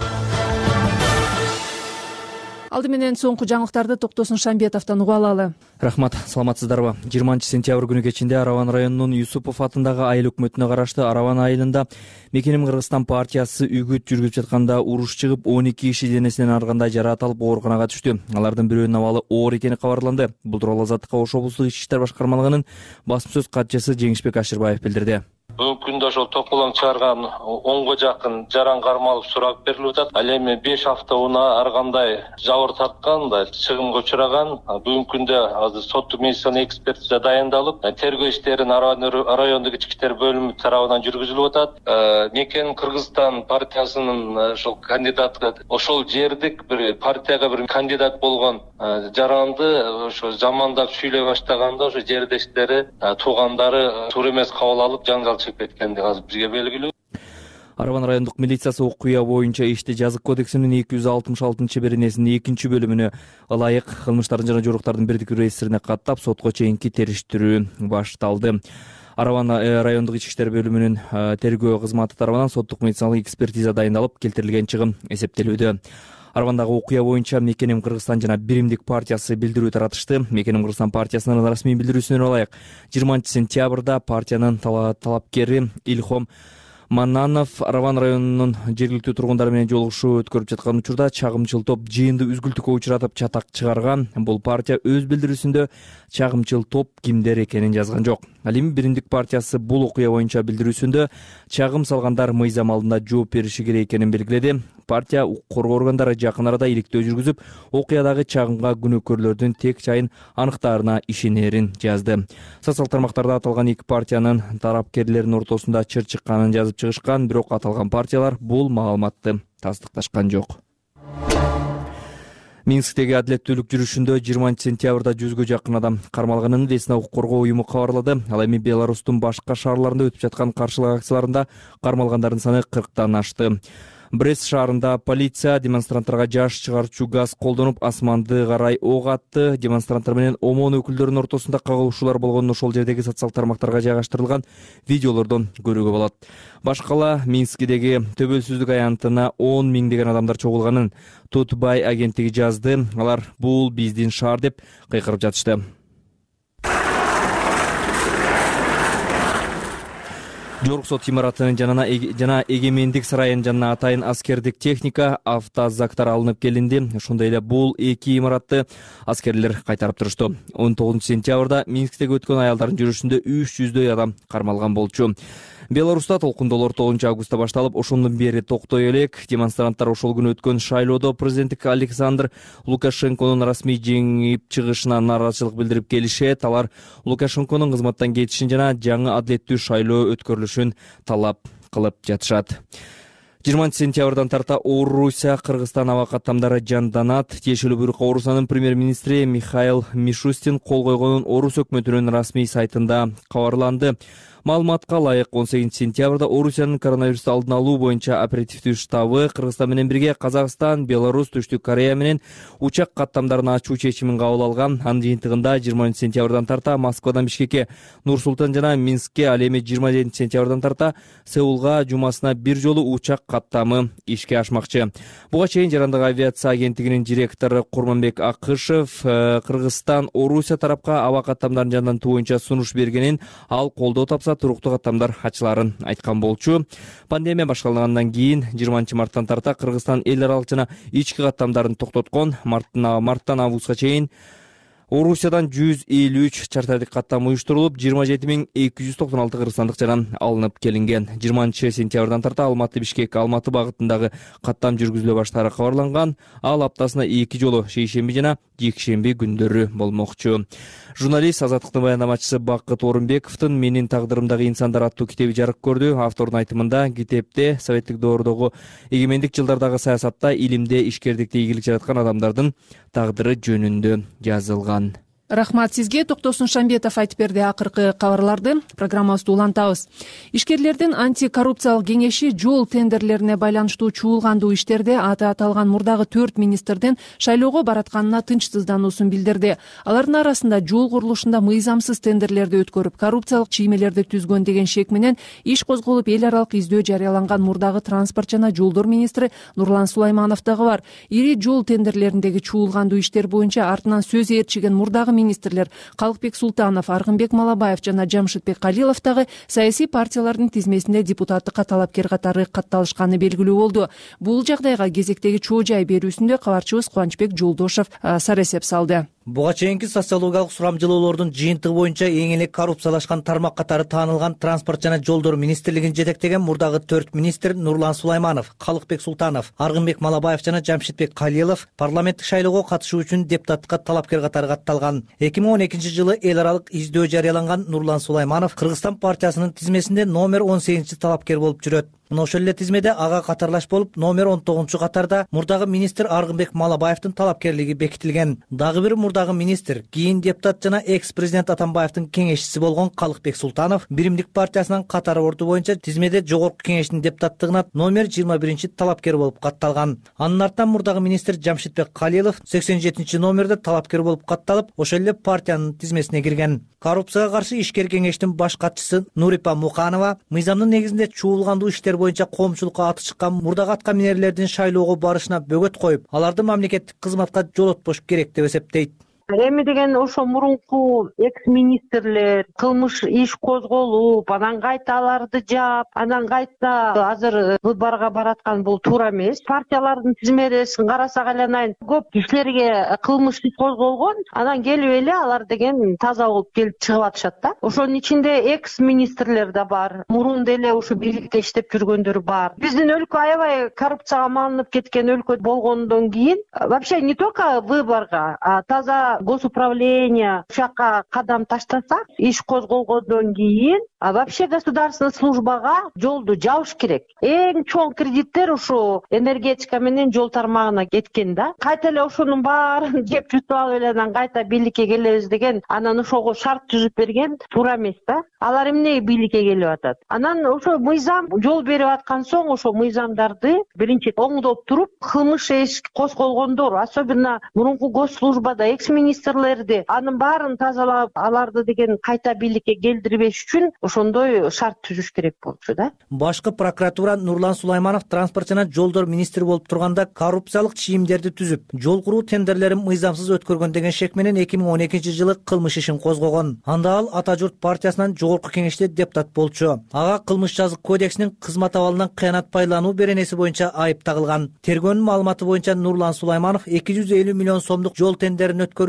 Speaker 2: Алды менен соңку жаңылыктарды Токтосун Шамбетовдон угуп алалы.
Speaker 6: Рахмат, саламатсыздарбы? 20 сентябрь күнү кечинде Араван районунун Юсупов атындагы айыл өкмөтүнө караштуу Араван айылында Мекеним Кыргызстан партиясы үгүт жүргүзүп жатканда уруш чыгып, 12 киши денесинен аргандай жараат алып ооруканага түштү. Алардын бирөөнүн абалы оор экени кабарланды. Бул тууралуу Азаттыкка Ош облустук ички иштер башкармалыгынын басма сөз катчысы Жеңишбек Ашырбаев билдирди.
Speaker 7: Бүгүнкү күндө ошол токолоң чыгарган 10го жакын жаран кармалып сурак берилип атат. Ал эми 5 апта унаа ар кандай жабыр тарткан, чыгымга учураган. Бүгүнкү күндө азыр соттук медицина экспертиза дайындалып, тергөө иштерин райондук ички иштер бөлүмү тарабынан жүргүзүлүп атат. Мекеним Кыргызстан партиясынын ошол кандидаты ошол жердик бир партияга бир кандидат болгон жаранды ошо жамандап сүйлөй баштаганда ошо жердештери, туугандары туура эмес кабыл алып жаңжал чыгып кеткендиги азыр бизге белгилүү.
Speaker 6: Араван райондук милициясы окуя боюнча ишти жазык кодексинин 266-беренесинин 2-бөлүмүнө ылайык кылмыштардын жана жоруктардын бирдик реестрине каттап сотко чейинки териштирүү башталды. Араван райондук ички иштер бөлүмүнүн тергөө кызматы тарабынан соттук медициналык экспертиза дайындалып, келтирилген чыгым эсептелүүдө. Аравандагы окуя боюнча Мекеним Кыргызстан жана Биримдик партиясы билдирүү таратышты. Мекеним Кыргызстан партиясынын расмий билдирүүсүнө ылайык 20 сентябрда партиянын талапкери Илхом Маннанов Араван районунун жергиликтүү тургундары менен жолугушуу өткөрүп жаткан учурда чагымчыл топ жыйынды үзгүлтүккө учуратып чатак чыгарган. Бул партия өз билдирүүсүндө чагымчыл топ кимдер экенин жазган жок. Ал эми Биримдик партиясы бул окуя боюнча билдирүүсүндө чагым салгандар мыйзам алдында жооп бериши керек экенин белгиледи. Партия укук коргоо органдары жакын арада иликтөө жүргүзүп, окуядагы чагымга күнөөкөрлөрдүн тек жайын аныктаарына ишенерин жазды. Социалдык тармактарда аталган эки партиянын тарапкерлеринин ортосунда чыр чыкканын жазып чыгышкан, бирок аталган партиялар бул маалыматты тастыкташкан жок. Минсктеги адилеттүүлүк жүрүшүндө 20 сентябрда 100гө жакын адам кармалганын Весна укук коргоо уюму кабарлады. Ал эми Беларустун башка шаарларында өтүп жаткан каршылык акцияларында кармалгандардын саны 40тан ашты. Брест шаарында полиция демонстранттарга жаш чыгарчу газ колдонуп, асманды карай ок атты. Демонстранттар менен ОМОН өкүлдөрүнүн ортосунда кагылышуулар болгонун ошол жердеги социалдык тармактарга жайгаштырылган видеолордон көрүүгө болот. Башкала Минскидеги төбөлсүздүк аянтына 10 миңдеген адамдар чогулганын Тутбай агенттиги жазды. Алар бул биздин шаар деп кыйкырып жатышты. Жогорку сот имаратынын жана Эгемендик сарайынын жанына атайын аскердик техника, автозактар алынып келинди. Ошондой эле бул эки имаратты аскерлер кайтарып турушту. 19 сентябрда Минсктеги өткөн аялдардын жүрүшүндө 300дөй адам кармалган болчу. Беларуста толкундоолор 9 августта башталып, ошондон бери токтой элек. Демонстранттар ошол күнү өткөн шайлоодо президенттик Александр Лукашенконун расмий жеңип чыгышына нааразычылык билдирип келишет. Алар Лукашенконун кызматтан кетишин жана жаңы адилеттүү шайлоо өткөрүлүшүн талап кылып жатышат. 20 сентябрдан тарта Орусия, Кыргызстан аба каттамдары жанданат. Тиешелүү буйрукка Орусиянын премьер-министри Михаил Мишустин кол койгонун Орус өкмөтүнүн расмий сайтында кабарланды. Маалыматка ылайык 18 сентябрда Орусиянын коронавирусту алдын алуу боюнча оперативдүү штабы Кыргызстан менен бирге Казакстан, Беларусь, Түштүк Корея менен учак каттамдарын ачуу чечимин кабыл алган. Анын жыйынтыгында 20 сентябрдан тарта Москвадан Бишкекке, Нур-Султан жана Минскке, ал эми 27 сентябрдан тарта Сеулга жумасына бир жолу учак каттамы ишке ашмакчы. Буга чейин Жарандык авиация агенттигинин директору Курманбек Акышев Кыргызстан Орусия тарапка аба каттамдарын жандантуу боюнча сунуш бергенин, ал колдоо тапса туруктуу каттамдар ачыларын айткан болчу. Пандемия башталгандан кийин 20 марттан тарта Кыргызстан эл аралык жана ички каттамдарын токтоткон. Марттан августка чейин Орусиядан 153 чартардык каттам уюштурулуп, 27296 кыргызстандык жаран алынып келинген. 20 сентябрдан тарта Алматы Бишкек Алматы багытындагы каттам жүргүзүлө баштаары кабарланган. Ал аптасына 2 жолу шейшемби жана жекшемби күндөрү болмокчу. Журналист Азаттыктын баяндамачысы Бакыт Орунбековдун «Менин тагдырымдагы инсандар» аттуу китеби жарык көрдү. Автордун айтымында китепте советтик доордогу эгемендик жылдардагы саясатта, илимде, ишкердикте ийгилик жараткан адамдардын тагдыры жөнүндө жазылган.
Speaker 2: Рахмат сизге. Токтосун Шамбетов айтып берди акыркы кабарларды. Программабызды улантабыз. Ишкерлердин антикоррупциялык кеңеши жол тендерлерине байланыштуу чуулгандуу иштерде аты аталган мурдагы 4 министрдин шайлоого баратканына тынчсыздануусун билдирди. Алардын арасында жол курулушунда мыйзамсыз тендерлерди өткөрүп, коррупциялык чиймелерди түзгөн деген шек менен иш козголуп, эл аралык издөө жарыяланган мурдагы транспорт жана жолдор министри Нурлан Сулайманов дагы бар. Ири жол тендерлериндеги чуулгандуу иштер боюнча артынан сөз ээрчиген мурдагы министрлер Калыкбек Султанов, Аргынбек Малабаев жана Жамшитбек Калилов дагы саясий партиялардын тизмесинде депутаттыкка талапкер катары катталышканы белгилүү болду. Бул жагдайга кезектеги чоо жай берүүсүндө кабарчыбыз Кубанычбек Жолдошов сар эсеп салды.
Speaker 8: Буга чейинки социологиялык сурамжылоолордун жыйынтыгы боюнча эң эле коррупциялашкан тармак катары таанылган транспорт жана жолдор министрлигин жетектеген мурдагы 4 министр Нурлан Сулайманов, Калыкбек Султанов, Аргынбек Малабаев жана Жамшитбек Калилов парламенттик шайлоого катышуу үчүн депутаттыкка талапкер катары катталган. 2012 жылы эл аралык издөө жарыяланган Нурлан Сулайманов Кыргызстан партиясынын тизмесинде номер 18 талапкер болуп жүрөт. Мына ошол эле тизмеде ага катарлаш болуп, номер 19 катарда мурдагы министр Аргынбек Малабаевдин талапкерлиги бекитилген. Дагы бир мурдагы министр, кийин депутат жана экс-президент Атамбаевдин кеңешчиси болгон Калыкбек Султанов Биримдик партиясынын катар орду боюнча тизмеде жогорку кеңештин депутаттыгына номер 21 талапкер болуп катталган. Анын артынан мурдагы министр Жамшитбек Калилов 87 номерде талапкер болуп катталып, ошол эле партиянын тизмесине кирген. Коррупцияга каршы ишкер кеңештин баш катчысы Нурипа Муканова мыйзамдын негизинде чуулгандуу иштер боюнча коомчулукка аты чыккан мурдагы атка минерлердин шайлоого барышына бөгөт коюп, аларды мамлекеттик кызматка жолотпош керек деп эсептейт.
Speaker 3: Эми деген ошо мурунку экс-министрлер кылмыш иш козголуп, анан кайта аларды жаап, анан кайта азыр выборго бараткан бул туура эмес. Партиялардын тизмесин карасак айланайын, көп кишилерге кылмыш иш козголгон, анан келип эле алар деген таза болуп келип чыгып атышат да. Ошонун ичинде экс-министрлер да бар, мурун деле ушу бийликте иштеп жүргөндөр бар. Биздин өлкө аябай коррупцияга малынып кеткен өлкө болгондон кийин вообще не только выборго, а таза госуправление ушакка кадам таштаса, иш козголгондон кийин вообще государственный службага жолду жабыш керек. Эң чоң кредиттер ушу энергетика менен жол тармагына кеткен да. Кайта эле ошонун баарын жеп жутуп алып эле анан кайта бийликке келебиз деген, анан ошого шарт түзүп берген туура эмес да. Алар эмне бийликке келип атат? Анан ошо мыйзам жол берип аткан соң ошо мыйзамдарды биринчи оңдоп туруп, кылмыш иш козголгондор, особенно мурунку госслужбада экс-министрлерди, анын баарын тазалап, аларды деген кайта бийликке келдирбеш үчүн ошондой шарт түзүш керек болчу да.
Speaker 8: Башкы прокуратура Нурлан Сулайманов транспорт жана жолдор министри болуп турганда коррупциялык чийимдерди түзүп, жол куруу тендерлерин мыйзамсыз өткөргөн деген шек менен 2012 жылы кылмыш ишин козгогон. Анда ал Ата журт партиясынан жогорку кеңеште депутат болчу. Ага кылмыш жазык кодексинин кызмат абалынан кыянат байлануу беренеси боюнча айып тагылган. Тергөөнүн маалыматы боюнча Нурлан Сулайманов 250 миллион сомдук жол тендерин өткөрүү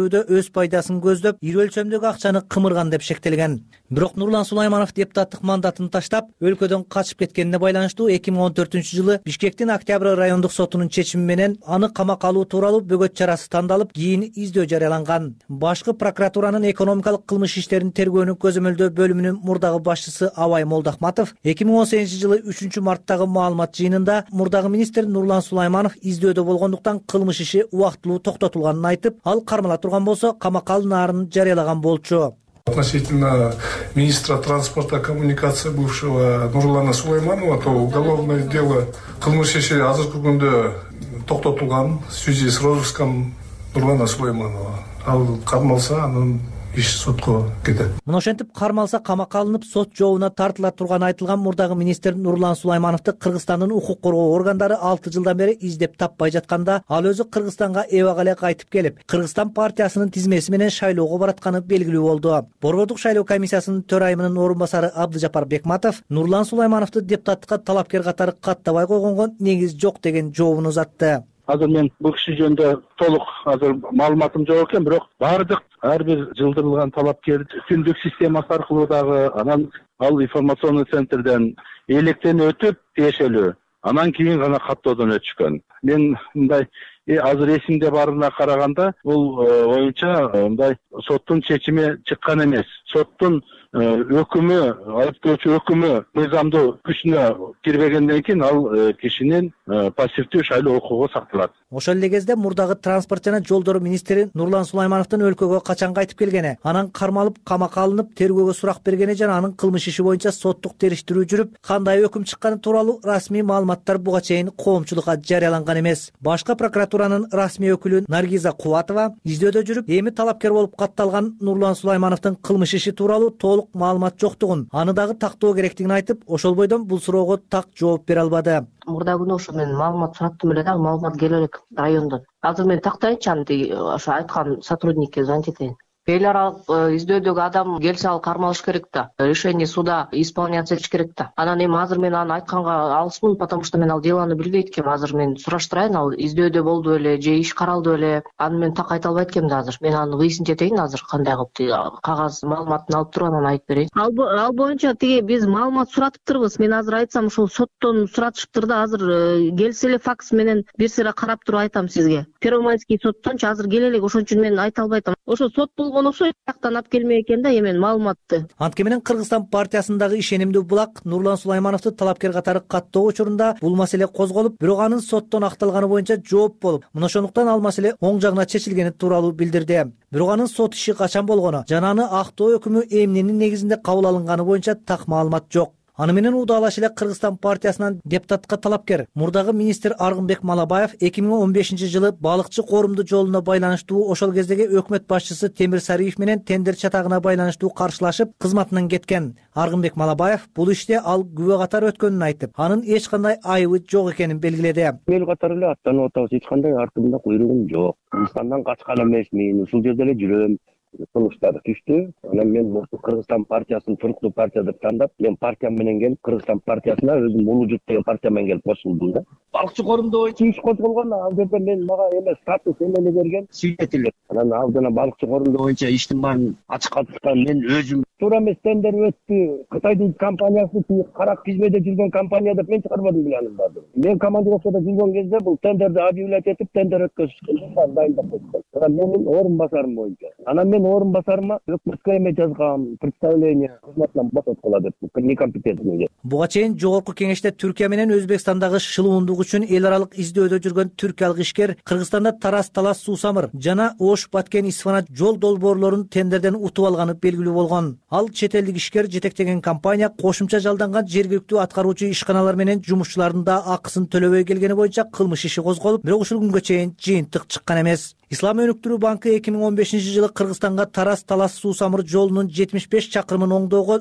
Speaker 8: өткөрүүдө өз пайдасын көздөп ири өлчөмдөгү акчаны кымырган деп шектелген. Бирок Нурлан Сулайманов депутаттык мандатын таштап, өлкөдөн качып кеткенине байланыштуу 2014-жылы Бишкектин Октябрь райондук сотунун чечими менен аны камакка алуу тууралуу бөгөт чарасы тандалып, кийин издөө жарыяланган. Башкы прокуратуранын экономикалык кылмыш иштерин тергөөнүн көзөмөлдөө бөлүмүнүн мурдагы башчысы Абай Молдахматов 2018-жылы 3-марттагы маалымат жыйынында мурдагы министр Нурлан Сулайманов издөөдө болгондуктан кылмыш иши убактылуу токтотулганын айтып, ал кармала турган болсо камакка алынаарын жарыялаган болчу.
Speaker 9: Относительно министра транспорта и коммуникации бывшего Нурлана Сулайманова, то уголовное дело кылмыш иши азыркы күндө токтотулган в связи с розыском Нурлана Сулайманова. Ал кармалса, анын иш сотко кетет.
Speaker 8: Мына ошентип кармалса камакка алынып сот жообуна тартыла турганы айтылган мурдагы министр Нурлан Сулаймановду Кыргызстандын укук коргоо органдары 6 жылдан бери издеп таппай жатканда, ал өзү Кыргызстанга эбак эле кайтып келип, Кыргызстан партиясынын тизмеси менен шайлоого баратканы белгилүү болду. Борбордук шайлоо комиссиясынын төрайымынын орун басары Абдыжапар Бекматов Нурлан Сулаймановду депутаттыкка талапкер катары каттабай койгонго негиз жок деген жообун узатты.
Speaker 1: Азыр мен бул киши жөнүндө толук азыр маалыматым жок экен, бирок бардык ар бир жылдырылган талапкер күндүк системасы аркылуу дагы анан ал информационный центрден электен өтүп тиешелүү. Анан кийин гана каттоодон өтүшкөн. Мен мындай азыр эсимде барына караганда бул боюнча мындай соттун чечими чыккан эмес. Соттун өкүмү, айыптоочу өкүмү мыйзамдуу күчүнө кирбегенден кийин ал кишинин пассивдүү шайлоо укугу сакталат.
Speaker 8: Ошол эле кезде мурдагы транспорт жана жолдор министри Нурлан Сулаймановдун өлкөгө качан кайтып келгени, анан кармалып камакка алынып тергөөгө сурак бергени жана анын кылмыш иши боюнча соттук териштирүү жүрүп, кандай өкүм чыкканы тууралуу расмий маалыматтар буга чейин коомчулукка жарыяланган эмес. Башкы прокуратуранын расмий өкүлү Наргиза Кубатова издөөдө жүрүп, эми талапкер болуп катталган Нурлан Сулаймановдун кылмыш иши тууралуу толук маалымат жоктугун, аны дагы тактоо керектигин айтып, ошол бойдон бул суроого так жооп бере албады.
Speaker 3: Мурда күнү ошо мен маалымат сураттым эле да, маалымат келе элек райондон. Азыр мен тактайынчы аны ошо айткан сотрудникке звонить этейин. Эл аралык издөөдөгү адам келсе ал кармалыш керек да. Решение суда исполняться этиш керек да. Анан эми азыр мен аны айтканга алыспын, потому что мен ал делону билбейт экем. Азыр мен сураштырайын, ал издөөдө болду беле же иш каралды беле. Аны мен так айта албайт экем да азыр. Мен аны выяснить этейин азыр кандай кылып кагаз маалыматын алып туруп анан айтып берейин. Ал боюнча тиги биз маалымат суратыптырбыз. Мен азыр айтсам ушул соттон суратышыптыр да, азыр келсе эле факс менен бир сыйра карап туруп айтам сизге. Первомайский соттончу азыр келе элек, ошон үчүн мен айта албайтам. Ошо сот болгон окшойт, тактан алып келмей экен да эмен маалыматты.
Speaker 8: Анткени менен Кыргызстан партиясындагы ишенимдүү булак Нурлан Сулаймановду талапкер катары каттоо учурунда бул маселе козголуп, бирок анын соттон акталганы боюнча жооп болуп, мына ошондуктан ал маселе оң жагына чечилгени тууралуу билдирди. Бирок анын сот иши качан болгону жана аны актоо өкүмү эмненин негизинде кабыл алынганы боюнча так маалымат жок. Аны менен удаалаш эле Кыргызстан партиясынан депутаттыкка талапкер мурдагы министр Аргынбек Малабаев 2015-жылы балыкчы коорумду жолуна байланыштуу ошол кездеги өкмөт башчысы Темир Сариев менен тендер чатагына байланыштуу каршылашып кызматынан кеткен. Аргынбек Малабаев бул иште ал күбө катары өткөнүн айтып, анын эч кандай айыбы жок экенин белгиледи.
Speaker 1: Эл катары эле аттанып атабыз, эч кандай артымда куйругум жок. Кыргызстандан качкан эмесмин, ушул жерде эле жүрөм. Сунуштар түштү. Анан мен Кыргызстан партиясын туруктуу партия деп тандап, мен партиям менен келип Кыргызстан партиясына өзүм Улуу журт деген партия менен келип кошулдум да. Балыкчы коорумду боюнча иш козголгон, ал жерде мен мага эме статус эмени берген свидетель. Анан ал жана балыкчы коорумду боюнча иштин баарын ачыкка туткан мен өзүм. Туура эмес тендер өттү. Кытайдын компаниясы карак кизмеде жүргөн компания деп мен чыгарбадым беле анын баардыгын. Мен командировкада жүргөн кезде бул тендерди объявлять этип тендер өткөзүшкөн, дайындап койгон. Анан менин орун басарым боюнча. Анан мен орун басарыма өкмөткө эме жазгам, представление кызматынан босоткула деп, некомпетентный деп.
Speaker 8: Буга чейин жогорку кеңеште Түркия менен Өзбекстандагы шылуундук үчүн эл аралык издөөдө жүргөн түркиялык ишкер Кыргызстанда Тарас-Талас Суу-Самыр жана Ош-Баткен-Исфана жол долбоорлорун тендерден утуп алганы белгилүү болгон. Ал чет элдик ишкер жетектеген компания кошумча жалданган жергиликтүү аткаруучу ишканалар менен жумушчулардын да акысын төлөбөй келгени боюнча кылмыш иши козголуп, бирок ушул күнгө чейин жыйынтык чыккан эмес. Ислам өнүктүрүү банкы 2015-жылы Кыргызстанга Тарас-Талас Суу-Самыр жолунун 75 чакырымын оңдоого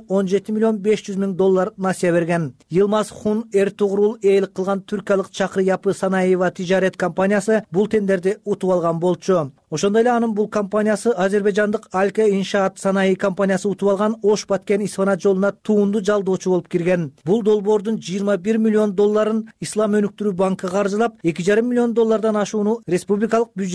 Speaker 8: $17,500,000 насыя берген. Yılmaz Hun Ertuğrul ээлик кылган түркиялык Чакыр Yapı Sanayi va Ticaret компаниясы бул тендерди утуп алган болчу. Ошондой эле анын бул компаниясы азербайжандык Alka Inshaat Sanayi компаниясы утуп алган Ош-Баткен-Исфана жолуна туунду жалдоочу болуп кирген. Бул долбоордун $21 миллион Ислам өнүктүрүү банкы каржылап, $2,5 миллион ашууну республикалык бюджеттен бөлүнгөн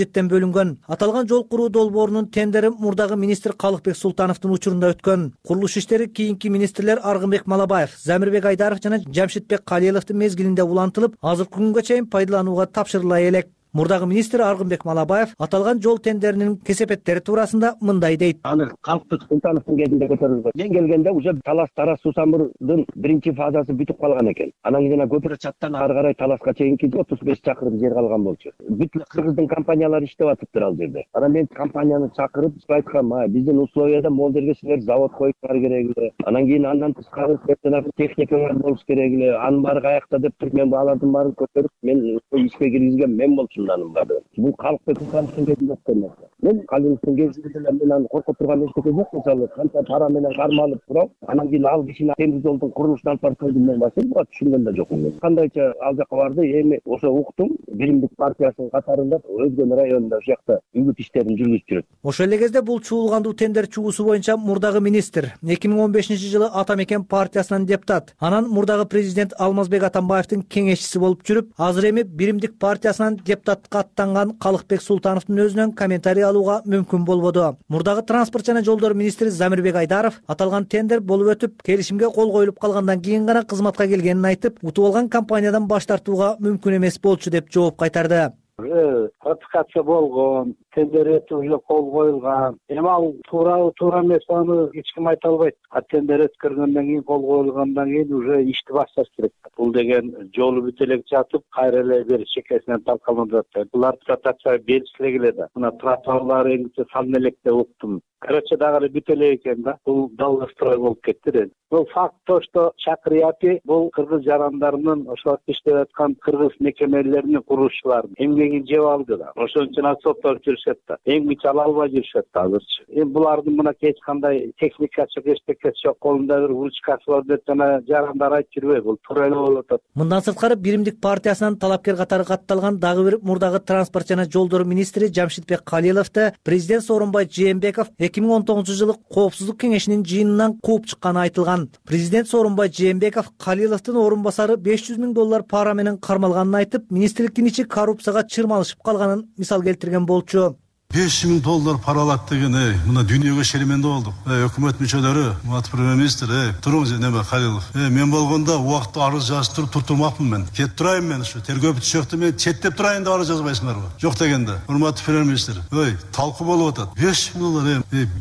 Speaker 8: бөлүнгөн. Аталган жол куруу долбоорунун тендери мурдагы министр Калыкбек Султановдун учурунда өткөн. Курулуш иштери кийинки министрлер Аргынбек Малабаев, Замирбек Айдаров жана Жамшитбек Калиловдун мезгилинде улантылып, азыркы күнгө чейин пайдаланууга тапшырыла элек. Мурдагы министр Аргынбек Малабаев аталган жол тендеринин кесепеттери туурасында мындай дейт.
Speaker 1: Аны Калыкбек Султановдун кезинде көтөрүлгөн. Мен келгенде уже Талас Тарас Сусамурдун биринчи фазасы бүтүп калган экен. Анан кийин көпүрө чаттан ары карай Таласка чейинки 35 чакырым жер калган болчу. Бүт кыргыздын компаниялары иштеп атыптыр ал жерде. Анан мен компанияны чакырып айткам, биздин условияда могул жерге силер завод коюңар керек эле. Анан кийин андан тышкары техникаңар болуш керек эле. Анын баары каякта деп туруп мен алардын баарын көтөрүп, мен ишке киргизген мен болчумун анын баары. Бул Калыкбек Султановдун кезинде өткөн нерсе. Мен Калиловдун кезинде мен аны коркуп турган эчтеке жок. Мисалы канча пара менен кармалып туруп, анан кийин ал кишини темир жолдун курулушун алып барып койдум мен башым. Буга түшүнгөн да жокмун мен. Кандайча ал жака барды, эми ошо уктум, Биримдик партиясынын катарында Өзгөн районунда ушул жакта үгүт иштерин жүргүзүп жүрөт.
Speaker 8: Ошол эле кезде бул чуулгандуу тендер чугусу боюнча мурдагы министр 2015-жылы Атамекен партиясынан депутат, анан мурдагы президент Алмазбек Атамбаевдин кеңешчиси болуп жүрүп, азыр эми Биримдик партиясынан депутатка аттанган Калыкбек Султановдун өзүнөн комментарий алууга мүмкүн болбоду. Мурдагы транспорт жана жолдор министри Замирбек Айдаров аталган тендер болуп өтүп, келишимге кол коюлуп калгандан кийин гана кызматка келгенин айтып, утуп алган компаниядан баш тартууга мүмкүн эмес болчу деп жооп кайтарды.
Speaker 10: Ратификация болгон, тендер өтүүгө кол коюлган. Эми ал туура эмес, аны эч ким айта албайт. Тендер өткөргөндөн кийин кол коюлгандан кийин уже ишти башташ керек. Бул деген жолу бүт элек жатып, кайра эле бир чекесинен талкаланып жатат. Булар ратификация беришиле келет. Мына тротуарлар эңгиче салына элек деп уктум. Короче, дагы бүт эле экен да. Бул долгострой болуп кетти да. Бул факт то, что Чакырияпи бул кыргыз жарандарынын ошол иштеп аткан кыргыз мекемелеринин курушчулары эмгегин жеп алды да. Ошон үчүн соттоп жүрүшөт да. Эмгич ала албай жүрүшөт да азырчы. Эми булардын мына эч кандай техника жок, эчтекеси жок, колунда бир ручкасы бар деп жана жарандар айтып жүрбөй, бул туура эле болуп атат.
Speaker 8: Мындан сырткары Биримдик партиясынан талапкер катары катталган дагы бир мурдагы транспорт жана жолдор министри Жамшитбек Калиловду президент Сооронбай Жээнбеков 2019-жылы коопсуздук кеңешинин жыйынынан кууп чыкканы айтылган. Президент Сооронбай Жээнбеков Калиловдун орун басары $500 000 пара менен кармалганын айтып, министрликтин ичи коррупцияга чырмалышып калганын мисал келтирген болчу.
Speaker 11: $500 000 пара алат деген, мына дүйнөгө шеременде болдук. Өкмөт мүчөлөрү, премьер-министр, туруңуз неме Калилов. Мен болгондо убакытта арыз жазып турмакмын мен. Кетип турайын мен ушу тергөө бүтүшөктү мен четтеп турайын деп арыз жазбайсыңарбы? Жок дегенде. Урматтуу премьер-министр, талкуу болуп атат. $500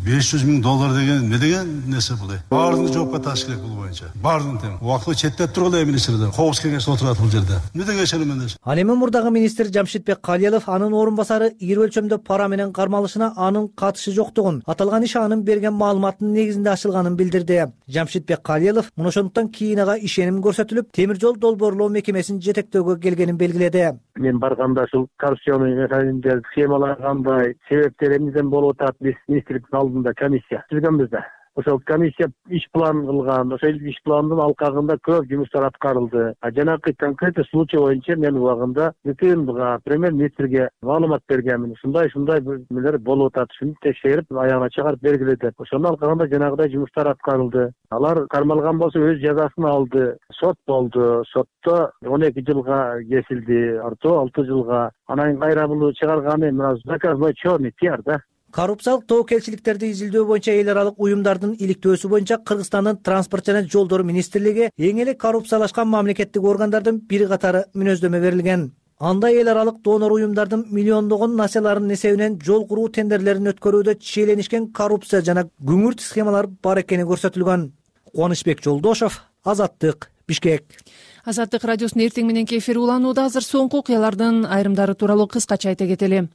Speaker 11: 000 деген эмне деген нерсе бул? Баардыгын жоопко тартыш керек бул боюнча. Баардыгын тең. Убакытта четтеп тургула министрден. Коопсуз кеңеш отурат бул жерде. Эмне деген шеременде?
Speaker 8: Ал эми мурдагы министр Жамшитбек Калилов анын орун басары ири өлчөмдө пара менен кармалышына анын катышы жоктугун, аталган иш анын берген маалыматтын негизинде ачылганын билдирди. Жамшитбек Калилов муну ошондуктан кийин ага ишеним көрсөтүлүп, темир жол долбоорлоо мекемесин жетектөөгө келгенин белгиледи.
Speaker 10: Мен барганда ушул коррупционный механизмдер, схемалар кандай, себептери эмнеден болуп атат, биз министрликтин алдында комиссия түзгөнбүз да. Ошол комиссия иш план кылган, ошол иш пландын алкагында көп жумуштар аткарылды. Жанагы конкретный случай боюнча мен убагында бүтүн премьер-министрге маалымат бергенмин. Ушундай нелер болуп атат, ушуну текшерип, аягына чыгарып бергиледи. Ошонун алкагында жанагыдай жумуштар аткарылды. Алар кармалган болсо өз жазасын алды. Сот болду. Сотто 12 жылга кесилди, артоо 6 жылга. Анан кайра бул чыгарганы мына заказной черный пиар да.
Speaker 8: Коррупциялык тобокелчиликтерди изилдөө боюнча эл аралык уюмдардын иликтөөсү боюнча Кыргызстандын транспорт жана жолдор министрлиги эң эле коррупциялашкан мамлекеттик органдардын бири катары мүнөздөмө берилген. Анда эл аралык донор уюмдардын миллиондогон насияларынын эсебинен жол куруу тендерлерин өткөрүүдө чиеленишкен коррупция жана күңүрт схемалар бар экени көрсөтүлгөн. Кубанычбек Жолдошов, Азаттык, Бишкек.
Speaker 2: Азаттык радиосунун эртең мененки эфири уланууда. Азыр соңку окуялардын айрымдары тууралуу кыскача айта кетели.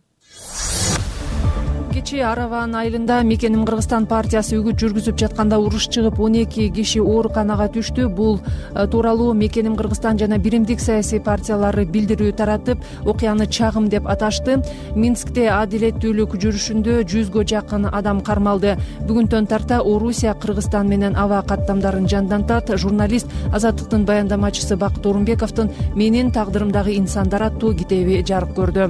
Speaker 2: Кечээ Араван айылында Мекеним Кыргызстан партиясы үгүт жүргүзүп жатканда уруш чыгып 12 киши ооруканага түштү. Бул тууралуу Мекеним Кыргызстан жана Биримдик саясий партиялары билдирүү таратып, окуяны чагым деп аташты. Минскте адилеттүүлүк жүрүшүндө 100гө жакын адам кармалды. Бүгүнтөн тарта Орусия Кыргызстан менен аба каттамдарын жандантат. Журналист Азаттыктын баяндамачысы Бакыт Орунбековдун «Менин тагдырымдагы инсандар» аттуу китеби жарык көрдү.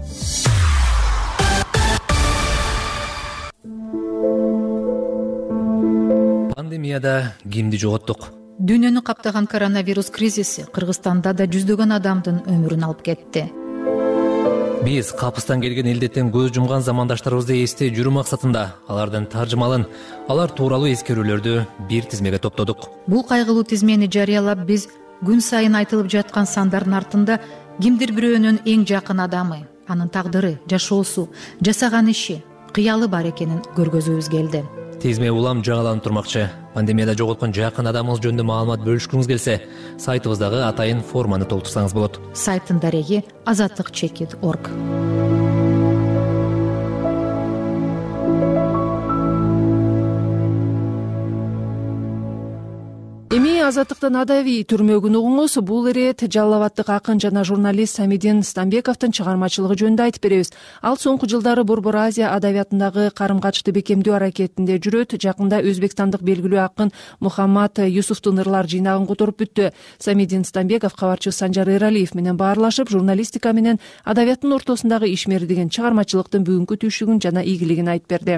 Speaker 23: Пандемияда кимди жоготтук?
Speaker 24: Дүйнөнү каптаган коронавирус кризиси Кыргызстанда да жүздөгөн адамдын өмүрүн алып кетти.
Speaker 23: Биз капыстан келген илдеттен көз жумган замандаштарыбызды эстей жүрүү максатында алардын таржымалын, алар тууралуу эскерүүлөрдү бир тизмеге топтодук.
Speaker 12: Бул кайгылуу тизмени жарыялап биз күн сайын айтылып жаткан сандардын артында кимдир бирөөнүн эң жакын адамы, анын тагдыры, жашоосу, жасаган иши, кыялы бар экенин көргөзүүбүз келди.
Speaker 23: Тизме улам жаңыланып турмакчы. Пандемияда жоготкон жакын адамыңыз жөнүндө маалымат бөлүшкүңүз келсе, сайтыбыздагы атайын форманы толтурсаңыз болот.
Speaker 12: Сайттын дареги azatlyk.org.
Speaker 2: Эми Азаттыктын адабий түрмөгүн угуңуз. Бул ирет Жалал Абадтык акын жана журналист Самидин Стамбековдун чыгармачылыгы жөнүндө айтып беребиз. Ал соңку жылдары Борбор Азия адабиятындагы карым-качты бекемдөө аракетинде жүрөт. Жакында өзбекстандык белгилүү акын Мухаммад Юсуфтун ырлар жыйнагын которуп бүттү. Самидин Стамбеков кабарчы Санжар Эралиев менен баарлашып, журналистика менен адабияттын ортосундагы ишмери деген чыгармачылыктын бүгүнкү түйшүгүн жана ийгилигин айтып берди.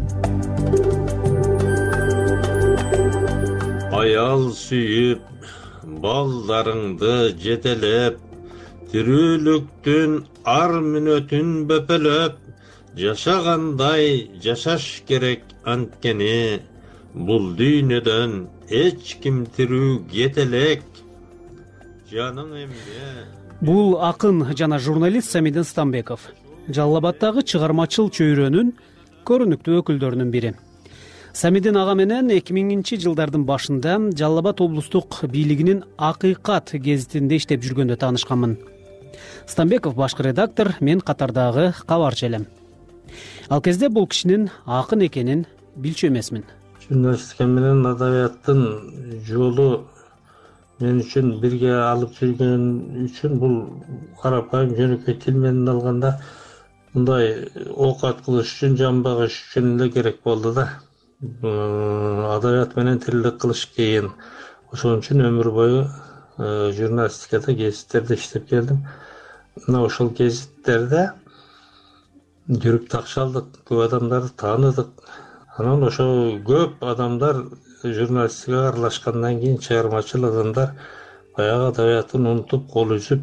Speaker 22: Аял сүйүп, балдарыңды жетелеп, тирүүлүктүн ар мүнөтүн бөпөлөп, жашагандай жашаш керек анткени, бул дүйнөдөн эч ким тирүү кете элек. Жаның эмне?
Speaker 15: Бул акын жана журналист Самидин Стамбеков, Жалал Абадтагы чыгармачыл чөйрөнүн көрүнүктүү өкүлдөрүнүн бири. Самидин ага менен 2000-жылдардын башында Жалал Абад облустук бийлигинин Акыйкат гезитинде иштеп жүргөндө таанышканмын. Стамбеков башкы редактор, мен катардагы кабарчы элем. Ал кезде бул кишинин акын экенин билчү эмесмин.
Speaker 22: Журналистика менен адабияттын жолу мен үчүн бирге алып жүргөн үчүн бул карапайым жөнөкөй тил менен алганда мындай оокат кылыш үчүн, жан багыш үчүн эле керек болду да. Адабият менен тилдик кылыш кыйын. Ошон үчүн өмүр бою журналистикада, гезиттерде иштеп келдим. Мына ошол гезиттерде жүрүп такшалдык, көп адамдарды тааныдык. Анан ошо көп адамдар журналистикага аралашкандан кийин чыгармачыл адамдар баягы адабиятын унутуп, кол үзүп,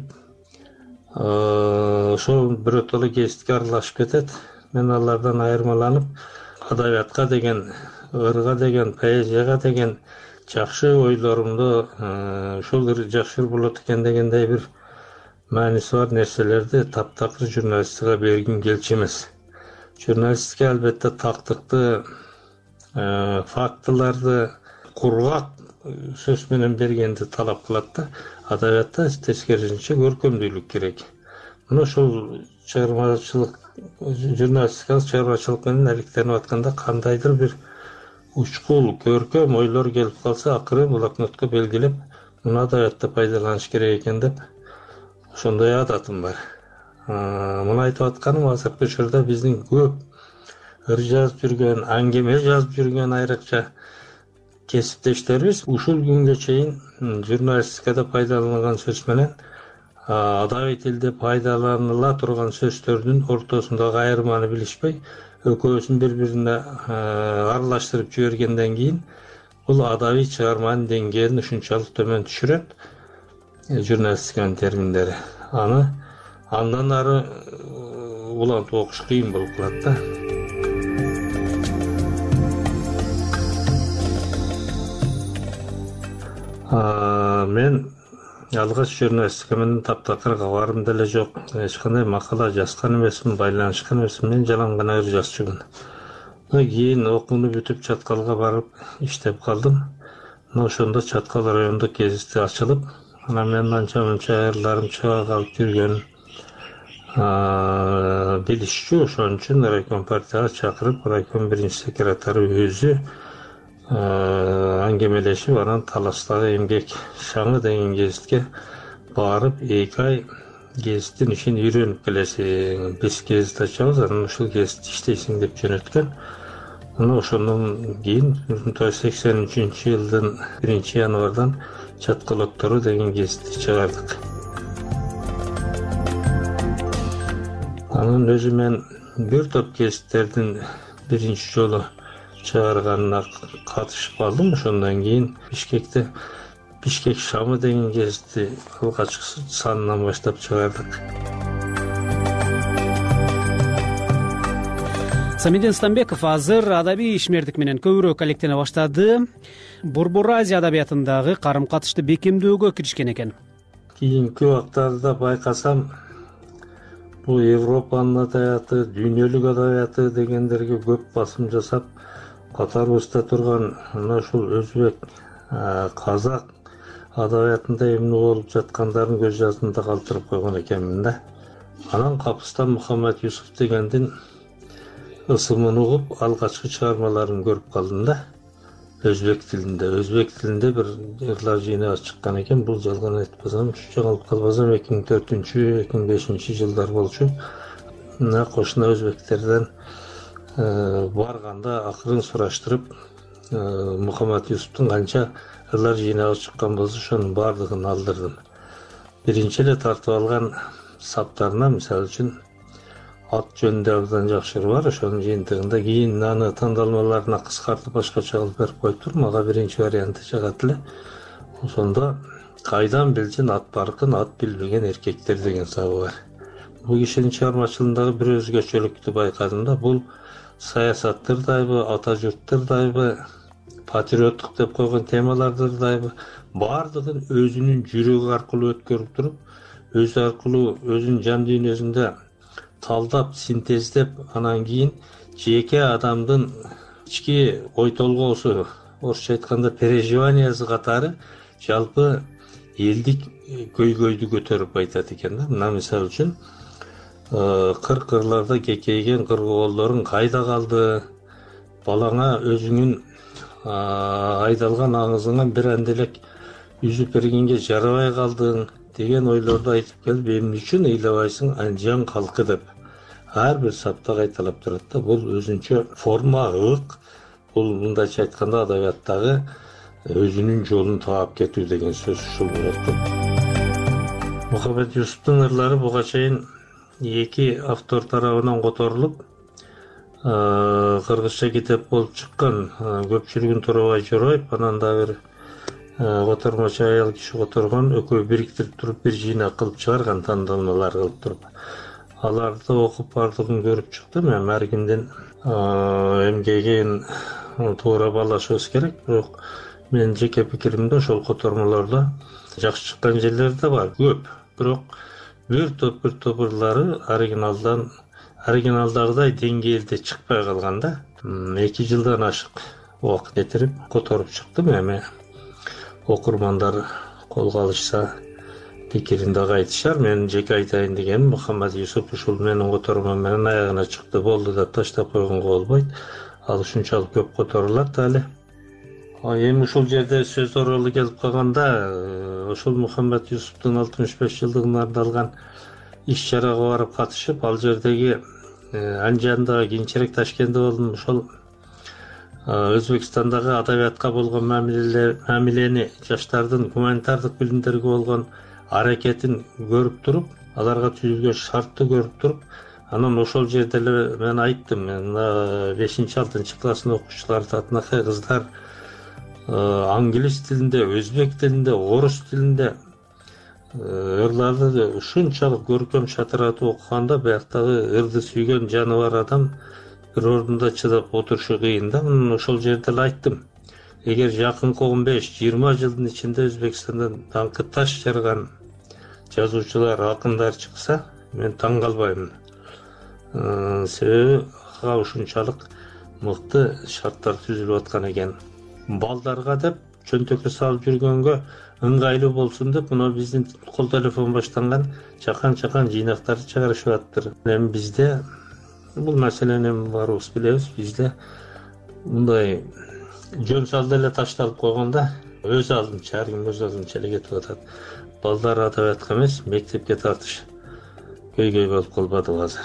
Speaker 22: ошол биротоло гезитке аралашып кетет. Мен алардан айырмаланып, адабиятка деген, ырга деген, поэзияга деген жакшы ойлорумду ушул жакшы болот экен дегендей бир мааниси бар нерселерди таптакыр журналистикага бергим келчү эмес. Журналистика албетте тактыкты, фактыларды кургак сөз менен бергенди талап кылат да, адабиятта тескерисинче көркөмдүүлүк керек. Мына ошол чыгармачылык, журналистикалык чыгармачылык менен алектенип атканда кандайдыр бир учкул, көркөм ойлор келип калса, акыры блокнотко белгилеп, муну адабиятта пайдаланыш керек экен деп, ошондой адатым бар. Муну айтып атканым, азыркы учурда биздин көп ыр жазып жүргөн, аңгеме жазып жүргөн айрыкча кесиптештерибиз ушул күнгө чейин журналистикада пайдаланган сөз менен адабий тилде пайдаланыла турган сөздөрдүн ортосундагы айырманы билишпей, экөөсүн бири-бирине аралаштырып жибергенден кийин бул адабий чыгарманын деңгээлин ушунчалык төмөн түшүрөт журналистиканын терминдери. Андан ары улантып окуш кыйын болуп калат да. Мен алгач журналистика менен таптакыр кабарым деле жок. Эч кандай макала жазган эмесмин, байланышкан эмесмин. Мен жалаң гана ыр жазчумун. Кийин окууну бүтүп Чаткалга барып иштеп калдым. Ошондо Чаткал райондук гезити ачылып, анан мен анча-мынча ырларым чыга калып жүргөнүн билишчү. Ошон үчүн райком партияга чакырып, райком биринчи секретары өзү аңгемелешип, анан Таластагы эмгек шаңы деген гезитке барып 2 ай гезиттин ишин үйрөнүп келесиң. Биз гезит ачабыз, анан ушул гезитти иштейсиң деп жөнөткөн. Мына ошондон кийин 1983-жылдын 1-январдан Чаткал оттору деген гезитти чыгардык. Анын өзү мен бир топ гезиттердин биринчи жолу чыгарганына катышып калдым. Ошондон кийин Бишкекте Бишкек шамы деген гезитти алгачкы санынан баштап чыгардык.
Speaker 15: Самиден Стамбеков азыр адабий ишмердик менен көбүрөөк алектене баштады. Борбор Азия адабиятындагы карым катышты бекемдөөгө киришкен экен.
Speaker 22: Кийинки убактарда байкасам, бул Европанын адабияты, дүйнөлүк адабияты дегендерге көп басым жасап, катарыбызда турган мына ушул өзбек, казак адабиятында эмне болуп жаткандарын көз жаздында калтырып койгон экенмин да. Анан капыстан Мухаммад Юсуф дегендин ысымын угуп, алгачкы чыгармаларын көрүп калдым да. Өзбек тилинде бир ырлар жыйнагы чыккан экен. Бул жалган айтпасам, жаңылып калбасам 2004-2005 жылдар болчу. Мына кошуна өзбектерден барганда акырын сураштырып, Мухаммад Юсуфтун канча ырлар жыйнагы чыккан болсо, ошонун бардыгын алдырдым. Биринчи эле тартып алган саптарына, мисалы үчүн, ат жөнүндө абдан жакшы ыр бар, ошонун жыйынтыгында кийин аны тандалмаларына кыскартып башкача кылып берип коюптур. Мага биринчи варианты жагат эле. Ошондо кайдан билсин ат баркын, ат билбеген эркектер деген сабы бар. Бул кишинин чыгармачылыгындагы бир өзгөчөлүктү байкадым да. Бул саясаттырдайбы, ата журттурдайбы, патриоттук деп койгон темалардырдайбы, бардыгын өзүнүн жүрөгү аркылуу өткөрүп туруп, өзү аркылуу өзүнүн жан дүйнөсүндө талдап, синтездеп, анан кийин жеке адамдын ички ой толгоосу, орусча айтканда переживаниясы катары жалпы элдик көйгөйдү көтөрүп айтат экен да. Мына мисалы үчүн, кыр-кырларда кекейген кыргоолдоруң кайда калды? Балаңа өзүңүн айдалган аңызыңан бир анделек үзүп бергенге жарабай калдың деген ойлорду айтып келип, эмне үчүн ыйлабайсың Анжан калкы деп ар бир сапта кайталап турат да. Бул өзүнчө форма, ык. Бул мындайча айтканда адабияттагы өзүнүн жолун таап кетүү деген сөз ушул болот. Мухаммад Юсуфтун ырлары буга чейин эки автор тарабынан которулуп, кыргызча китеп болуп чыккан. Көпчүлүгүн Турабай Жороев, анан да бир котормочу аял киши которгон, экөө бириктирип туруп бир жыйнак кылып чыгарган, тандалмалар кылып туруп. Аларды окуп бардыгын көрүп чыктым. Ар кимдин эмгегин туура баалашыбыз керек, бирок менин жеке пикиримде ошол котормолордо жакшы чыккан жерлери да бар, көп. Бирок бир топ ырлары оригиналдагыдай деңгээлде чыкпай калган да. 2 жылдан ашык убакыт кетирип которуп чыктым. Эми окурмандар колго алышса пикирин дагы айтышар. Мен жеке айтайын дегеним, Мухаммад Юсуф ушул менин котормам менен аягына чыкты, болду деп таштап койгонго болбойт. Ал ушунчалык көп которулат али. Эми ушул жерде сөз тууралуу келип калганда, ошол Мухаммад Юсуфтун 65 жылдыгына арналган иш-чарага барып катышып, ал жердеги Анжандагы кийинчерээк Ташкентте болдум. Ошол Өзбекстандагы адабиятка болгон мамилени, жаштардын гуманитардык билимдерге болгон аракетин көрүп туруп, аларга түзүлгөн шартты көрүп туруп, анан ошол жерде эле мен айттым, мен 5-6 класстын окуучулары татынакай кыздар англис тилинде, өзбек тилинде, орус тилинде ырларды ушунчалык көркөм шатыратып окуганда, бияктагы ырды сүйгөн жаны бар адам бир ордунда чыдап отурушу кыйын да. Ошол жерде эле айттым, эгер жакынкы 15-20 жылдын ичинде Өзбекстандан даңкы таш жарган жазуучулар, акындар чыкса, мен таң калбаймын. Себеби ушунчалык мыкты шарттар түзүлүп аткан экен. Балдарга деп чөнтөккө салып жүргөнгө ыңгайлуу болсун деп, мына биздин кол телефон баштанган чакан жыйнактарды чыгарышып атыптыр. Эми бизде бул маселени баарыбыз билебиз. Бизде мындай жөн салды эле ташталып койгондо өз алдынча, ар ким өз алдынча эле кетип атат. Балдар адабиятка эмес, мектепке тартыш көйгөй болуп калбады азыр.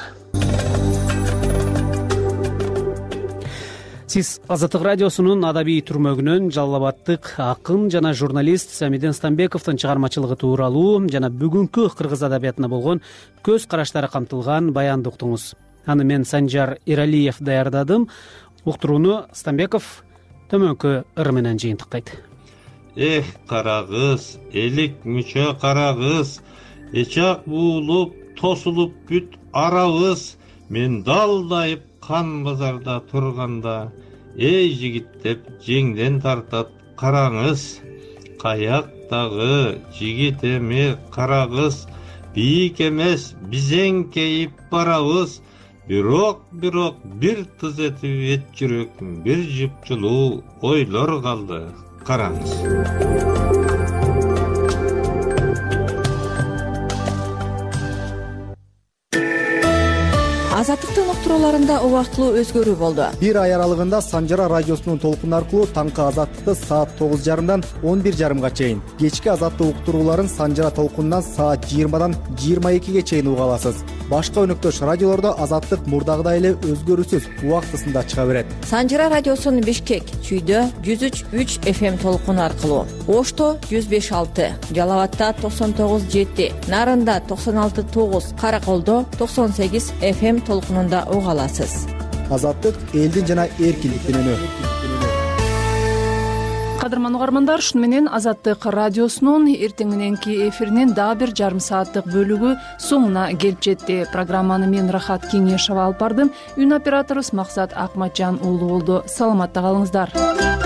Speaker 15: Сиз Азаттык радиосунун адабий түрмөгүнөн Жалал Абадтык акын жана журналист Самиден Стамбековдун чыгармачылыгы тууралуу жана бүгүнкү кыргыз адабиятына болгон көз караштары камтылган баянды уктуңуз. Аны мен Санжар Эралиев даярдадым. Уктурууну Стамбеков төмөнкү ыр менен жыйынтыктайт.
Speaker 22: Карагыз, элик мүчө карагыз, эчак буулуп, тосулуп бүт арабыз, мен далдайып хан базарда турганда, эй жигит деп жеңден тартат караңыз. Каяктагы жигит эми кара кыз, бийик эмес бизеңкейип барабыз. Бирок бир тыз этип эт жүрөк, бир жыпчылуу ойлор калды. Караңыз.
Speaker 14: Азаттыктын уктурууларында убактылуу өзгөрүү болду.
Speaker 18: Бир ай аралыгында Санжара радиосунун толкуну аркылуу таңкы Азаттыкты саат 9:30 11:30 чейин, кечки Азаттык уктурууларын Санжара толкунунан саат 20 22 чейин уга аласыз. Башка өнөктөш радиолордо Азаттык мурдагыдай эле өзгөрүүсүз убактысында чыга берет.
Speaker 14: Санжара радиосунун Бишкек, Чүйдө 103.3 FM толкуну аркылуу, Ошто 105.6, Жалал Абадта 99.7, Нарында 96.9, Караколдо 98 FM толкунунда уга аласыз.
Speaker 18: Азаттык элдин жана эркиндиктин үнү.
Speaker 2: Кадырман угармандар, ушуну менен Азаттык радиосунун эртең мененки эфиринин дагы бир жарым сааттык бөлүгү соңуна келип жетти. Программаны мен Рахат Кеңешова алып бардым. Үн операторубуз Максат Акматжан уулу болду. Саламатта калыңыздар.